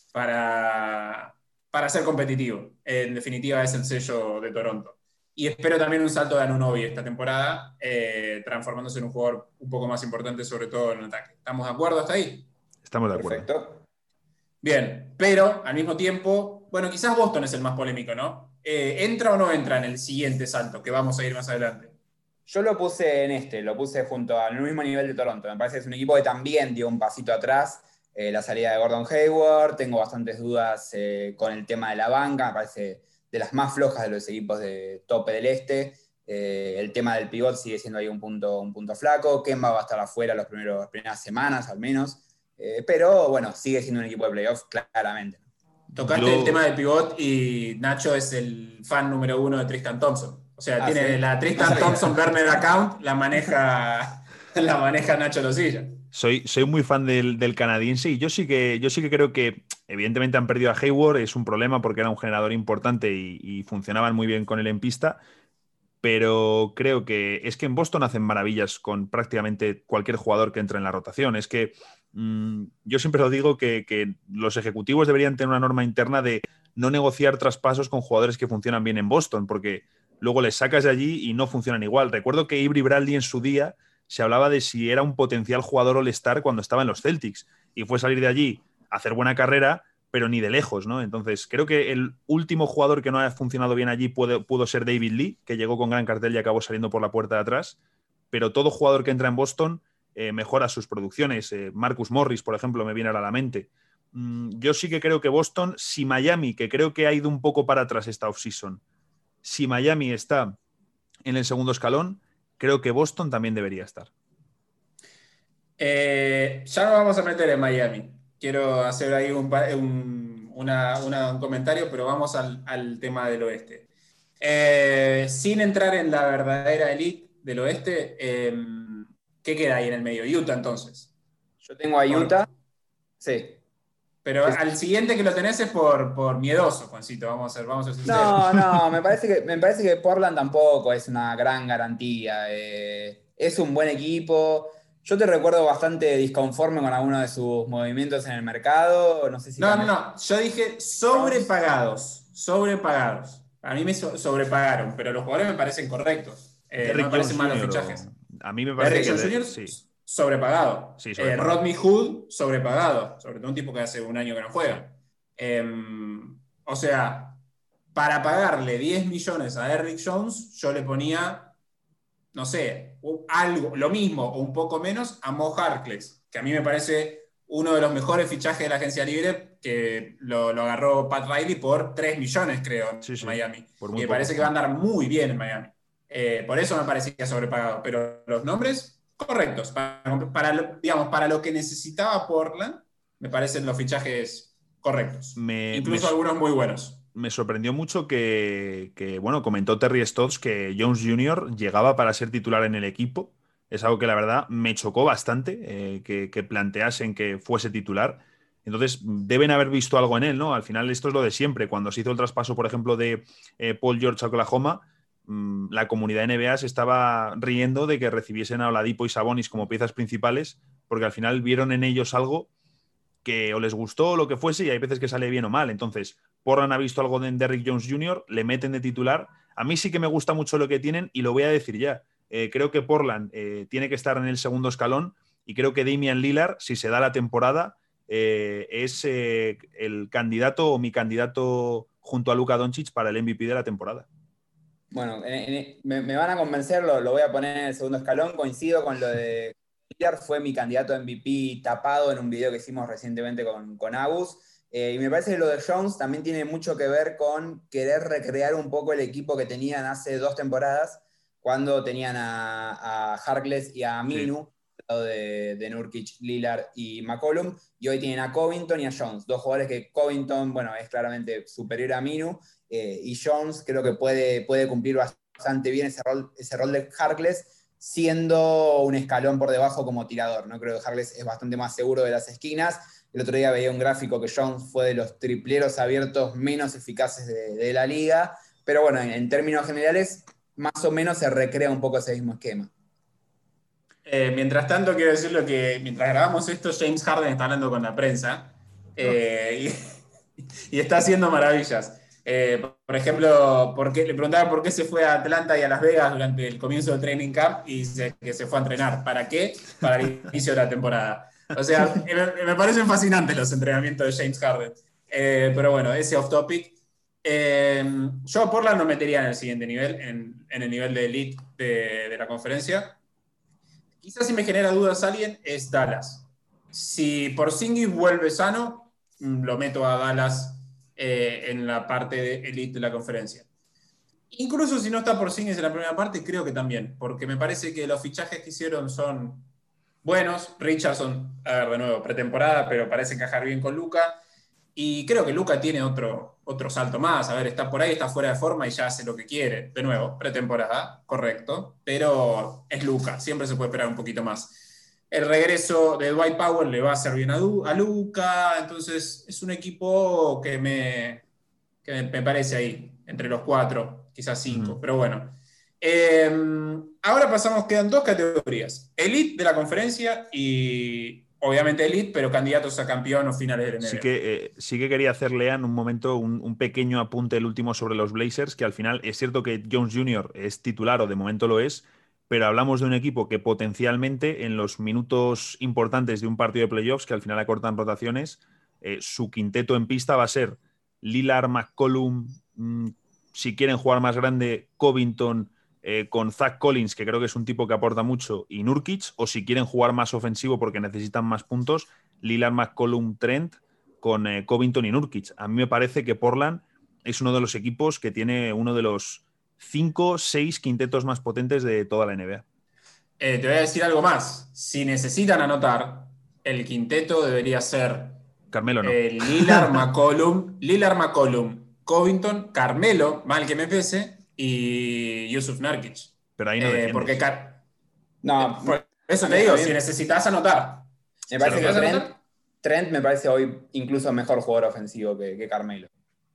para, para ser competitivo. En definitiva es el sello de Toronto. Y espero también un salto de Anunoby esta temporada, eh, transformándose en un jugador un poco más importante, sobre todo en el ataque. ¿Estamos de acuerdo hasta ahí? Estamos de acuerdo. Perfecto. Bien, pero al mismo tiempo, bueno, quizás Boston es el más polémico, ¿no? Eh, ¿Entra o no entra en el siguiente salto, que vamos a ir más adelante? Yo lo puse en este, lo puse junto al mismo nivel de Toronto. Me parece que es un equipo que también dio un pasito atrás. Eh, la salida de Gordon Hayward, tengo bastantes dudas eh, con el tema de la banca, me parece de las más flojas de los equipos de tope del este. Eh, el tema del pivot sigue siendo ahí un punto, un punto flaco. Kemba va a estar afuera los primeros, las primeras semanas al menos. Eh, pero bueno, sigue siendo un equipo de playoffs claramente. Tocaste Yo- el tema del pivot y Nacho es el fan número uno de Tristan Thompson. O sea, Ah, tiene ¿sí? la Tristan No Thompson Burner account, la maneja, la maneja Nacho Losilla. Soy, soy muy fan del, del canadiense y yo sí, que, yo sí que creo que evidentemente han perdido a Hayward, es un problema porque era un generador importante y, y funcionaban muy bien con él en pista, pero creo que es que en Boston hacen maravillas con prácticamente cualquier jugador que entre en la rotación. Es que mmm, yo siempre lo digo que, que los ejecutivos deberían tener una norma interna de no negociar traspasos con jugadores que funcionan bien en Boston, porque luego les sacas de allí y no funcionan igual. Recuerdo que Avery Bradley en su día se hablaba de si era un potencial jugador All-Star cuando estaba en los Celtics y fue salir de allí a hacer buena carrera, pero ni de lejos, ¿no? Entonces, creo que el último jugador que no ha funcionado bien allí puede, pudo ser David Lee, que llegó con gran cartel y acabó saliendo por la puerta de atrás, pero todo jugador que entra en Boston eh, mejora sus producciones. Eh, Marcus Morris, por ejemplo, me viene a la mente. Mm, yo sí que creo que Boston, si Miami, que creo que ha ido un poco para atrás esta offseason, si Miami está en el segundo escalón, creo que Boston también debería estar. Eh, ya nos vamos a meter en Miami. Quiero hacer ahí un, un, una, una, un comentario, pero vamos al, al tema del oeste. Eh, sin entrar en la verdadera elite del oeste, eh, ¿qué queda ahí en el medio? Utah, entonces. Yo tengo a Utah. Por... Sí. Pero es... al siguiente que lo tenés es por, por miedoso, Juancito, vamos a ser, vamos a ser sinceros. No, no, me parece, que, me parece que Portland tampoco es una gran garantía. Eh, es un buen equipo. Yo te recuerdo bastante disconforme con algunos de sus movimientos en el mercado. No sé si. No, no, no. Yo dije sobrepagados. Sobrepagados. A mí me so sobrepagaron, pero los jugadores me parecen correctos. Eh, no me parecen malos fichajes. A mí me parece Derrick que junior sí. Sobrepagado. Sí, sobrepagado. Eh, Rodney Hood, sobrepagado. Sobre todo un tipo que hace un año que no juega. Eh, o sea, para pagarle diez millones a Derrick Jones, yo le ponía, no sé, algo, lo mismo o un poco menos a Mo Harkless, que a mí me parece uno de los mejores fichajes de la agencia libre, que lo, lo agarró Pat Riley por tres millones, creo, en sí, sí, Miami. por y muy me poco. parece que va a andar muy bien en Miami. Eh, por eso me parecía sobrepagado. Pero los nombres, correctos. Para, para, digamos, para lo que necesitaba Portland, me parecen los fichajes correctos. Me, Incluso me, algunos muy buenos. Me sorprendió mucho que, que, bueno, comentó Terry Stotts que Jones junior llegaba para ser titular en el equipo. Es algo que la verdad me chocó bastante, eh, que, que planteasen que fuese titular. Entonces, deben haber visto algo en él, ¿no? Al final, esto es lo de siempre. Cuando se hizo el traspaso, por ejemplo, de eh, Paul George a Oklahoma, mmm, la comunidad N B A se estaba riendo de que recibiesen a Oladipo y Sabonis como piezas principales, porque al final vieron en ellos algo que o les gustó o lo que fuese, y hay veces que sale bien o mal. Entonces, Portland ha visto algo de Derrick Jones junior, le meten de titular. A mí sí que me gusta mucho lo que tienen y lo voy a decir ya. Eh, creo que Portland eh, tiene que estar en el segundo escalón y creo que Damian Lillard, si se da la temporada, eh, es eh, el candidato o mi candidato junto a Luka Doncic para el M V P de la temporada. Bueno, en, en, me, me van a convencer, lo, lo voy a poner en el segundo escalón. Coincido con lo de Lillard, fue mi candidato a M V P tapado en un video que hicimos recientemente con, con Agus. Eh, y me parece que lo de Jones también tiene mucho que ver con querer recrear un poco el equipo que tenían hace dos temporadas, cuando tenían a, a Harkless y a Minu, sí, lado de, de Nurkic, Lillard y McCollum, y hoy tienen a Covington y a Jones, dos jugadores que Covington, bueno, es claramente superior a Minu, eh, y Jones creo que puede, puede cumplir bastante bien ese rol, ese rol de Harkless, siendo un escalón por debajo como tirador, ¿no? Creo que Harkless es bastante más seguro de las esquinas. El otro día veía un gráfico que Jones fue de los tripleros abiertos menos eficaces de, de la liga, pero bueno, en, en términos generales, más o menos se recrea un poco ese mismo esquema. Eh, mientras tanto, quiero decir lo que mientras grabamos esto, James Harden está hablando con la prensa eh, y, y está haciendo maravillas. Eh, por ejemplo, ¿por qué, le preguntaban por qué se fue a Atlanta y a Las Vegas durante el comienzo del training camp y dice que se fue a entrenar. ¿Para qué? Para el inicio de la temporada. O sea, me, me parecen fascinantes los entrenamientos de James Harden. Eh, pero bueno, ese off topic. Eh, yo a Portland no metería en el siguiente nivel, en, en el nivel de elite de, de la conferencia. Quizás si me genera dudas alguien, es Dallas. Si Porzingis vuelve sano, lo meto a Dallas eh, en la parte de elite de la conferencia. Incluso si no está Porzingis en la primera parte, creo que también, porque me parece que los fichajes que hicieron son buenos. Richardson, a ver, de nuevo, pretemporada, pero parece encajar bien con Luka. Y creo que Luka tiene otro, otro salto más. A ver, está por ahí, está fuera de forma y ya hace lo que quiere. De nuevo, pretemporada, correcto. Pero es Luka, siempre se puede esperar un poquito más. El regreso de Dwight Powell le va a hacer bien a, du a Luka. Entonces es un equipo que me, que me parece ahí, entre los cuatro, quizás cinco. Mm. Pero bueno. Eh, ahora pasamos, quedan dos categorías. Elite de la conferencia y... Obviamente elite, pero candidatos a campeón o finales de la N B A. Sí que, eh, sí que quería hacerle en un momento un, un pequeño apunte, el último, sobre los Blazers, que al final es cierto que Jones junior es titular, o de momento lo es, pero hablamos de un equipo que potencialmente en los minutos importantes de un partido de playoffs, que al final acortan rotaciones, eh, su quinteto en pista va a ser Lillard, McCollum, mmm, si quieren jugar más grande, Covington, Eh, con Zach Collins, que creo que es un tipo que aporta mucho, y Nurkic, o si quieren jugar más ofensivo porque necesitan más puntos, Lillard, McCollum, Trent, con eh, Covington y Nurkic. A mí me parece que Portland es uno de los equipos que tiene uno de los cinco, seis quintetos más potentes de toda la N B A. Eh, te voy a decir algo más. Si necesitan anotar, el quinteto debería ser Carmelo, no. Eh, Lillard, McCollum, Lillard, McCollum, Covington, Carmelo, mal que me pese, y Yusuf Nurkic. Pero ahí no eh, porque Car No, por eso te digo, si necesitas anotar. Me parece que Trent, Trent me parece hoy incluso mejor jugador ofensivo que, que Carmelo.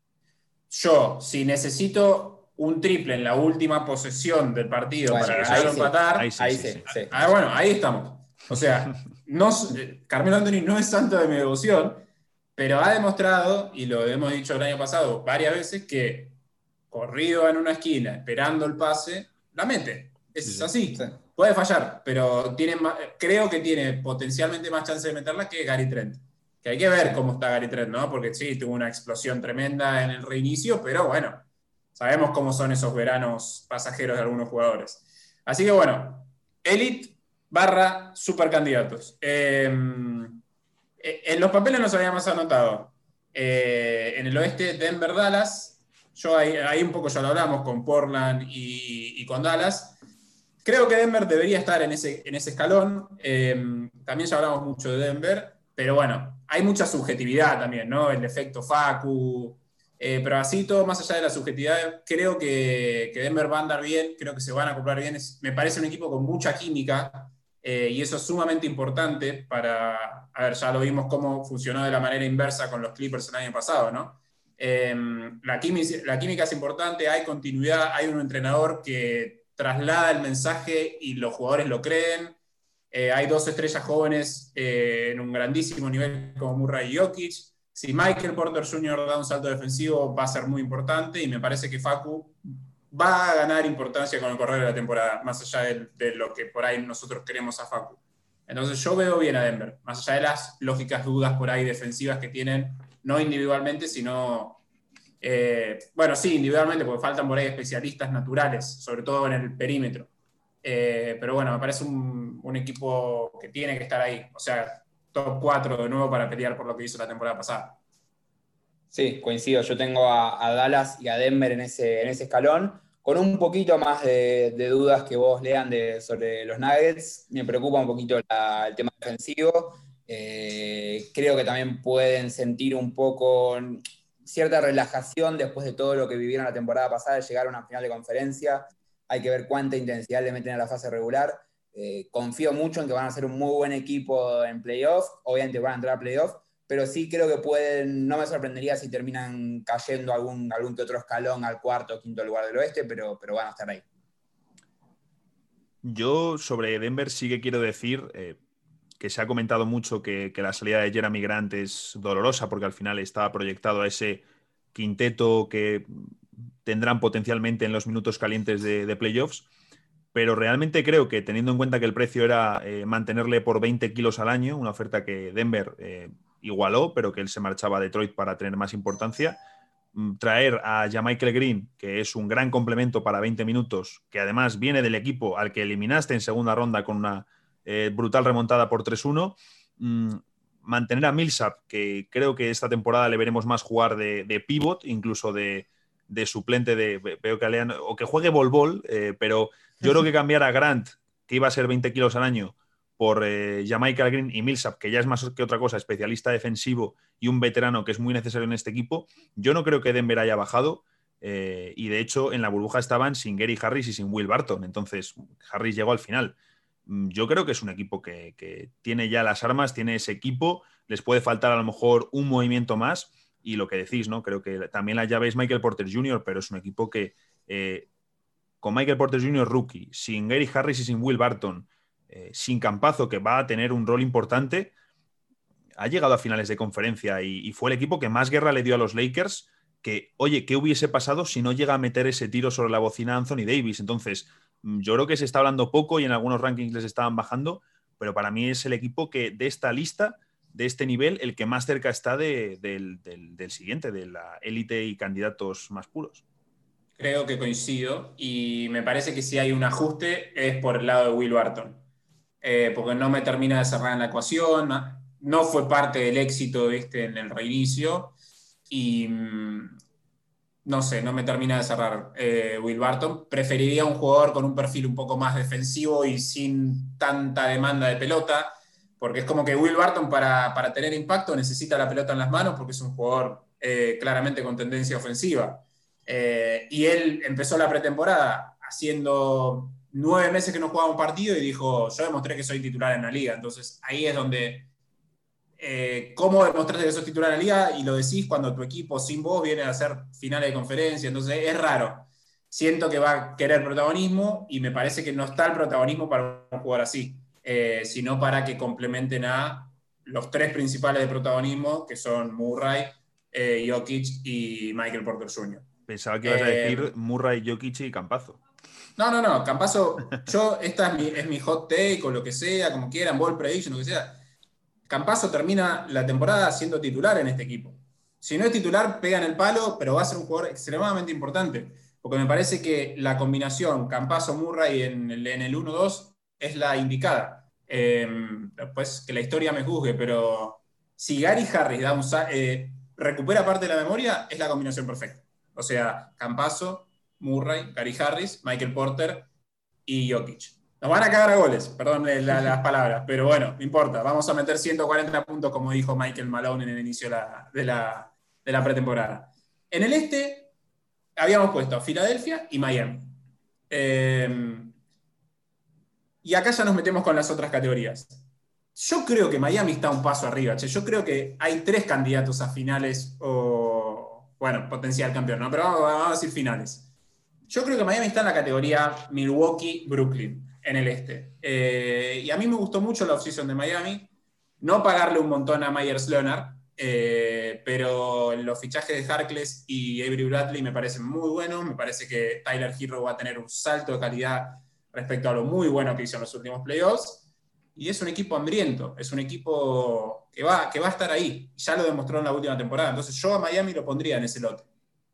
Yo, si necesito un triple en la última posesión del partido bueno, para ganar o empatar, ahí sí, ahí sí, sí, sí. Ah, bueno, ahí estamos. O sea, no, Carmelo Anthony no es santo de mi devoción, pero ha demostrado, y lo hemos dicho el año pasado varias veces, que corrido en una esquina, esperando el pase, la mete. Es sí, así. Sí. Puede fallar, pero tiene más, creo que tiene potencialmente más chance de meterla que Gary Trent. Que hay que ver cómo está Gary Trent, ¿no? Porque sí, tuvo una explosión tremenda en el reinicio, pero bueno, sabemos cómo son esos veranos pasajeros de algunos jugadores. Así que bueno, Elite barra supercandidatos. Eh, en los papeles nos habíamos anotado. Eh, en el oeste, Denver, Dallas. Yo ahí, ahí un poco ya lo hablamos con Portland y, y con Dallas. Creo que Denver debería estar en ese, en ese escalón. Eh, también ya hablamos mucho de Denver, pero bueno, hay mucha subjetividad también, ¿no? El efecto Facu. Eh, pero así todo, más allá de la subjetividad, creo que, que Denver va a andar bien, creo que se van a acoplar bien. Es, me parece un equipo con mucha química eh, y eso es sumamente importante para... A ver, ya lo vimos cómo funcionó de la manera inversa con los Clippers el año pasado, ¿no? Eh, la, química, la química es importante, hay continuidad, hay un entrenador que traslada el mensaje y los jugadores lo creen. Eh, hay dos estrellas jóvenes eh, en un grandísimo nivel como Murray y Jokic. Si Michael Porter junior da un salto defensivo va a ser muy importante y me parece que Facu va a ganar importancia con el correr de la temporada, más allá de, de lo que por ahí nosotros queremos a Facu. Entonces yo veo bien a Denver, más allá de las lógicas dudas por ahí defensivas que tienen, no individualmente, sino, eh, bueno, sí, individualmente, porque faltan por ahí especialistas naturales, sobre todo en el perímetro. Eh, pero bueno, me parece un, un equipo que tiene que estar ahí, o sea, top cuatro de nuevo para pelear por lo que hizo la temporada pasada. Sí, coincido, yo tengo a, a Dallas y a Denver en ese, en ese escalón, con un poquito más de, de dudas que vos lean de, sobre los Nuggets. Me preocupa un poquito la, el tema defensivo. Eh, creo que también pueden sentir un poco cierta relajación después de todo lo que vivieron la temporada pasada, de llegar a una final de conferencia. Hay que ver cuánta intensidad le meten a la fase regular. Eh, confío mucho en que van a ser un muy buen equipo en playoff. Obviamente van a entrar a playoff, pero sí creo que pueden, no me sorprendería si terminan cayendo algún, algún que otro escalón al cuarto o quinto lugar del oeste, pero, pero van a estar ahí. Yo sobre Denver sí que quiero decir... Eh... que se ha comentado mucho que, que la salida de Jeremy Grant es dolorosa porque al final estaba proyectado a ese quinteto que tendrán potencialmente en los minutos calientes de, de playoffs, pero realmente creo que teniendo en cuenta que el precio era eh, mantenerle por veinte kilos al año, una oferta que Denver eh, igualó, pero que él se marchaba a Detroit para tener más importancia, traer a Jamichael Green, que es un gran complemento para veinte minutos, que además viene del equipo al que eliminaste en segunda ronda con una Eh, brutal remontada por tres uno, mm, mantener a Millsap, que creo que esta temporada le veremos más jugar de, de pivot, incluso de, de suplente de, veo que Alean, o que juegue bol-bol, eh, pero yo creo que cambiar a Grant, que iba a ser veinte kilos al año, por eh, Jamichael Green y Millsap, que ya es más que otra cosa, especialista defensivo y un veterano que es muy necesario en este equipo, yo no creo que Denver haya bajado. Eh, y de hecho, en la burbuja estaban sin Gary Harris y sin Will Barton. Entonces, Harris llegó al final. Yo creo que es un equipo que, que tiene ya las armas, tiene ese equipo, les puede faltar a lo mejor un movimiento más. Y lo que decís, ¿no? Creo que también la llave es Michael Porter junior, pero es un equipo que eh, con Michael Porter junior rookie, sin Gary Harris y sin Will Barton, eh, sin Campazzo, que va a tener un rol importante, ha llegado a finales de conferencia y, y fue el equipo que más guerra le dio a los Lakers. Que, oye, ¿qué hubiese pasado si no llega a meter ese tiro sobre la bocina Anthony Davis? Entonces, yo creo que se está hablando poco y en algunos rankings les estaban bajando, pero para mí es el equipo que de esta lista, de este nivel, el que más cerca está de, del, del, del siguiente, de la élite y candidatos más puros. Creo que coincido y me parece que si hay un ajuste es por el lado de Will Barton, eh, porque no me termina de cerrar en la ecuación, no fue parte del éxito este en el reinicio. Y no sé, no me termina de cerrar eh, Will Barton. Preferiría un jugador con un perfil un poco más defensivo y sin tanta demanda de pelota, porque es como que Will Barton para, para tener impacto necesita la pelota en las manos porque es un jugador eh, claramente con tendencia ofensiva. Eh, y él empezó la pretemporada haciendo nueve meses que no jugaba un partido y dijo, yo demostré que soy titular en la liga. Entonces ahí es donde... Eh, ¿Cómo demostraste que sos titular en la liga? Y lo decís cuando tu equipo sin vos viene a hacer finales de conferencia. Entonces es raro. Siento que va a querer protagonismo y me parece que no está el protagonismo para un jugador así, eh, sino para que complementen a los tres principales de protagonismo, que son Murray, eh, Jokic y Michael Porter junior Pensaba que ibas eh, a decir Murray, Jokic y Campazzo. No, no, no. Campazzo, yo, esta es mi, es mi hot take o lo que sea, como quieran, ball prediction, lo que sea. Campazzo termina la temporada siendo titular en este equipo. Si no es titular, pega en el palo, pero va a ser un jugador extremadamente importante. Porque me parece que la combinación Campazzo-Murray en el, en el uno dos es la indicada. Eh, pues que la historia me juzgue, pero si Gary Harris da un, eh, recupera parte de la memoria, es la combinación perfecta. O sea, Campazzo, Murray, Gary Harris, Michael Porter y Jokic. Nos van a cagar a goles, perdón la, las palabras, pero bueno, no importa. Vamos a meter ciento cuarenta puntos, como dijo Michael Malone en el inicio de la, de la, de la pretemporada. En el este habíamos puesto a Filadelfia y Miami. Eh, y acá ya nos metemos con las otras categorías. Yo creo que Miami está un paso arriba. Che. Yo creo que hay tres candidatos a finales o, bueno, potencial campeón, ¿no? Pero vamos, vamos a decir finales. Yo creo que Miami está en la categoría Milwaukee-Brooklyn. En el este. Eh, y a mí me gustó mucho la offseason de Miami. No pagarle un montón a Myers Leonard, eh, pero los fichajes de Harkless y Avery Bradley me parecen muy buenos. Me parece que Tyler Herro va a tener un salto de calidad respecto a lo muy bueno que hizo en los últimos playoffs. Y es un equipo hambriento. Es un equipo que va, que va a estar ahí. Ya lo demostró en la última temporada. Entonces yo a Miami lo pondría en ese lote.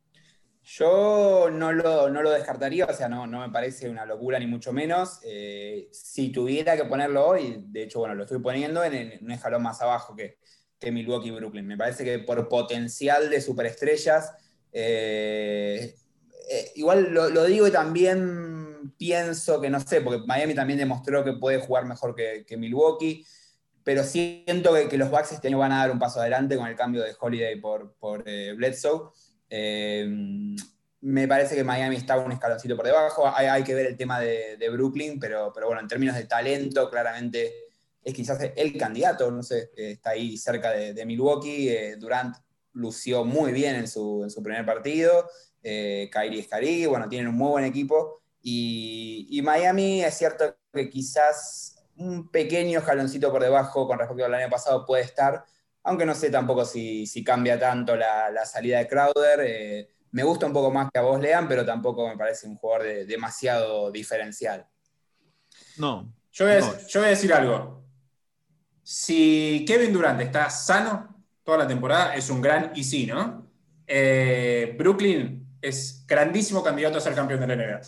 Yo no lo, no lo descartaría, o sea, no, no me parece una locura ni mucho menos. Eh, si tuviera que ponerlo hoy, de hecho, bueno, lo estoy poniendo en, en un escalón más abajo que, que Milwaukee y Brooklyn. Me parece que por potencial de superestrellas, eh, eh, igual lo, lo digo y también pienso que, no sé, porque Miami también demostró que puede jugar mejor que, que Milwaukee, pero siento que, que los Bucks este año van a dar un paso adelante con el cambio de Holiday por, por eh, Bledsoe. Eh, me parece que Miami está un escaloncito por debajo. Hay, hay que ver el tema de, de Brooklyn, pero, pero bueno, en términos de talento, claramente es quizás el candidato, no sé, eh, está ahí cerca de, de Milwaukee. eh, Durant lució muy bien en su, en su primer partido, eh, Kyrie es Kyrie, bueno, tienen un muy buen equipo, y, y Miami es cierto que quizás un pequeño escaloncito por debajo con respecto al año pasado puede estar, aunque no sé tampoco si, si cambia tanto la, la salida de Crowder. Eh, me gusta un poco más que a vos, Lean, pero tampoco me parece un jugador de, demasiado diferencial. No. Yo voy, a, no. yo voy a decir algo. Si Kevin Durant está sano toda la temporada, es un gran y sí, ¿no? Eh, Brooklyn es grandísimo candidato a ser campeón de la N B A.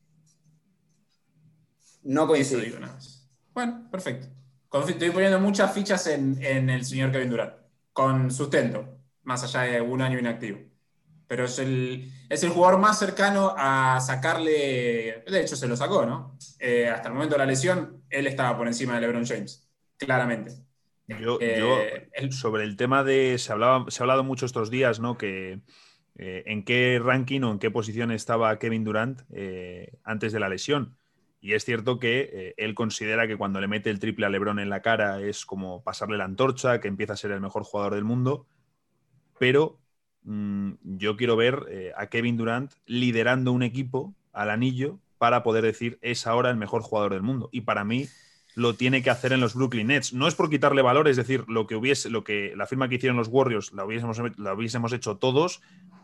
No coincido. Eso digo nada más. Bueno, perfecto. Estoy poniendo muchas fichas en, en el señor Kevin Durant, con sustento, más allá de un año inactivo. pero es el, es el jugador más cercano a sacarle, de hecho se lo sacó, ¿no? Eh, hasta el momento de la lesión, él estaba por encima de LeBron James, claramente. Yo, Eh, yo el- sobre el tema de, se, hablaba, se ha hablado mucho estos días, ¿no? Que eh, en qué ranking o en qué posición estaba Kevin Durant eh, antes de la lesión. Y es cierto que eh, él considera que cuando le mete el triple a LeBron en la cara es como pasarle la antorcha, que empieza a ser el mejor jugador del mundo, pero mmm, yo quiero ver eh, a Kevin Durant liderando un equipo al anillo para poder decir es ahora el mejor jugador del mundo. Y para mí lo tiene que hacer en los Brooklyn Nets. No es por quitarle valor, es decir, lo que hubiese, lo que la firma que hicieron los Warriors la hubiésemos, la hubiésemos hecho todos,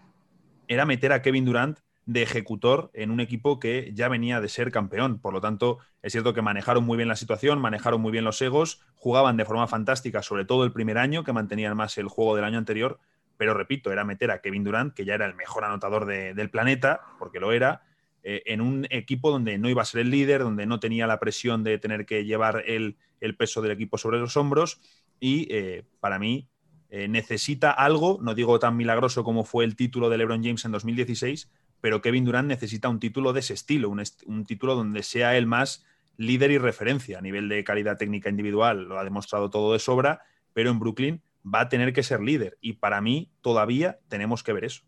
era meter a Kevin Durant de ejecutor en un equipo que ya venía de ser campeón. Por lo tanto, es cierto que manejaron muy bien la situación, manejaron muy bien los egos, jugaban de forma fantástica, sobre todo el primer año, que mantenían más el juego del año anterior, pero repito, era meter a Kevin Durant, que ya era el mejor anotador de, del planeta, porque lo era, eh, en un equipo donde no iba a ser el líder, donde no tenía la presión de tener que llevar el, el peso del equipo sobre los hombros, y eh, para mí eh, necesita algo, no digo tan milagroso como fue el título de LeBron James en dos mil dieciséis, pero Kevin Durant necesita un título de ese estilo, un, est- un título donde sea él más líder y referencia a nivel de calidad técnica individual, lo ha demostrado todo de sobra, pero en Brooklyn va a tener que ser líder y para mí todavía tenemos que ver eso.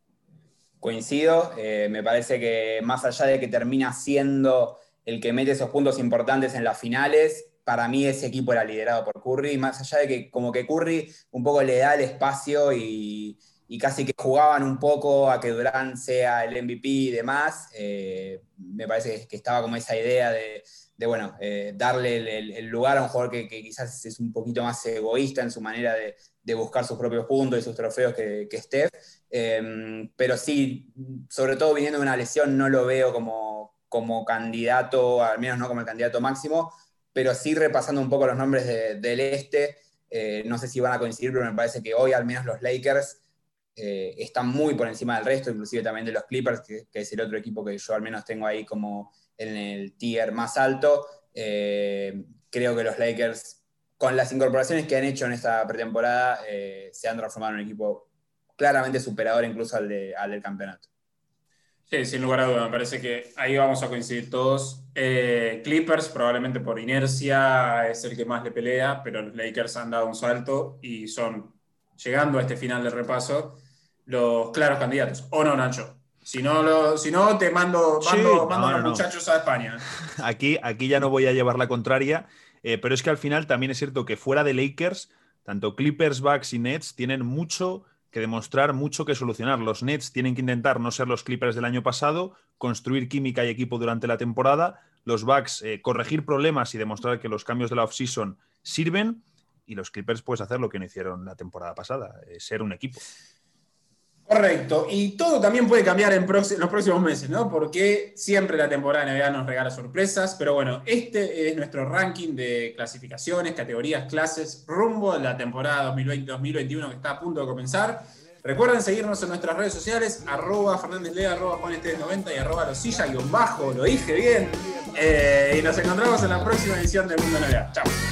Coincido, eh, me parece que más allá de que termina siendo el que mete esos puntos importantes en las finales, para mí ese equipo era liderado por Curry, más allá de que como que Curry un poco le da el espacio y, y casi que jugaban un poco a que Durant sea el M V P y demás, eh, me parece que estaba como esa idea de, de bueno, eh, darle el, el, el lugar a un jugador que, que quizás es un poquito más egoísta en su manera de, de buscar sus propios puntos y sus trofeos que, que Steph, eh, pero sí, sobre todo viniendo de una lesión, no lo veo como, como candidato, al menos no como el candidato máximo, pero sí repasando un poco los nombres de, del este, eh, no sé si van a coincidir, pero me parece que hoy al menos los Lakers eh, están muy por encima del resto, inclusive también de los Clippers, que, que es el otro equipo que yo al menos tengo ahí como en el tier más alto. Eh, creo que los Lakers, con las incorporaciones que han hecho en esta pretemporada, eh, se han transformado en un equipo claramente superador incluso al, de, al del campeonato. Sí, sin lugar a duda, me parece que ahí vamos a coincidir todos. Eh, Clippers, probablemente por inercia, es el que más le pelea, pero los Lakers han dado un salto y son, llegando a este final del repaso, los claros candidatos. ¿O no, Nacho? Si no, lo, si no te mando, Sí, mando, no, mando a los no, no. muchachos a España. Aquí, aquí ya no voy a llevar la contraria, eh, pero es que al final también es cierto que fuera de Lakers, tanto Clippers, Bucks y Nets tienen mucho que demostrar, mucho que solucionar. Los Nets tienen que intentar no ser los Clippers del año pasado, construir química y equipo durante la temporada, los Bucks eh, corregir problemas y demostrar que los cambios de la offseason sirven, y los Clippers pues hacer lo que no hicieron la temporada pasada, eh, ser un equipo. Correcto, y todo también puede cambiar en próximos, los próximos meses, ¿no? Porque siempre la temporada de N B A nos regala sorpresas, pero bueno, este es nuestro ranking de clasificaciones, categorías, clases, rumbo a la temporada dos mil veinte dos mil veintiuno que está a punto de comenzar. Recuerden seguirnos en nuestras redes sociales, arroba Fernández Lea, arroba Juan Esteves noventa y arroba Losilla, guión bajo, lo dije bien. Eh, y nos encontramos en la próxima edición de Mundo N B A. Chao.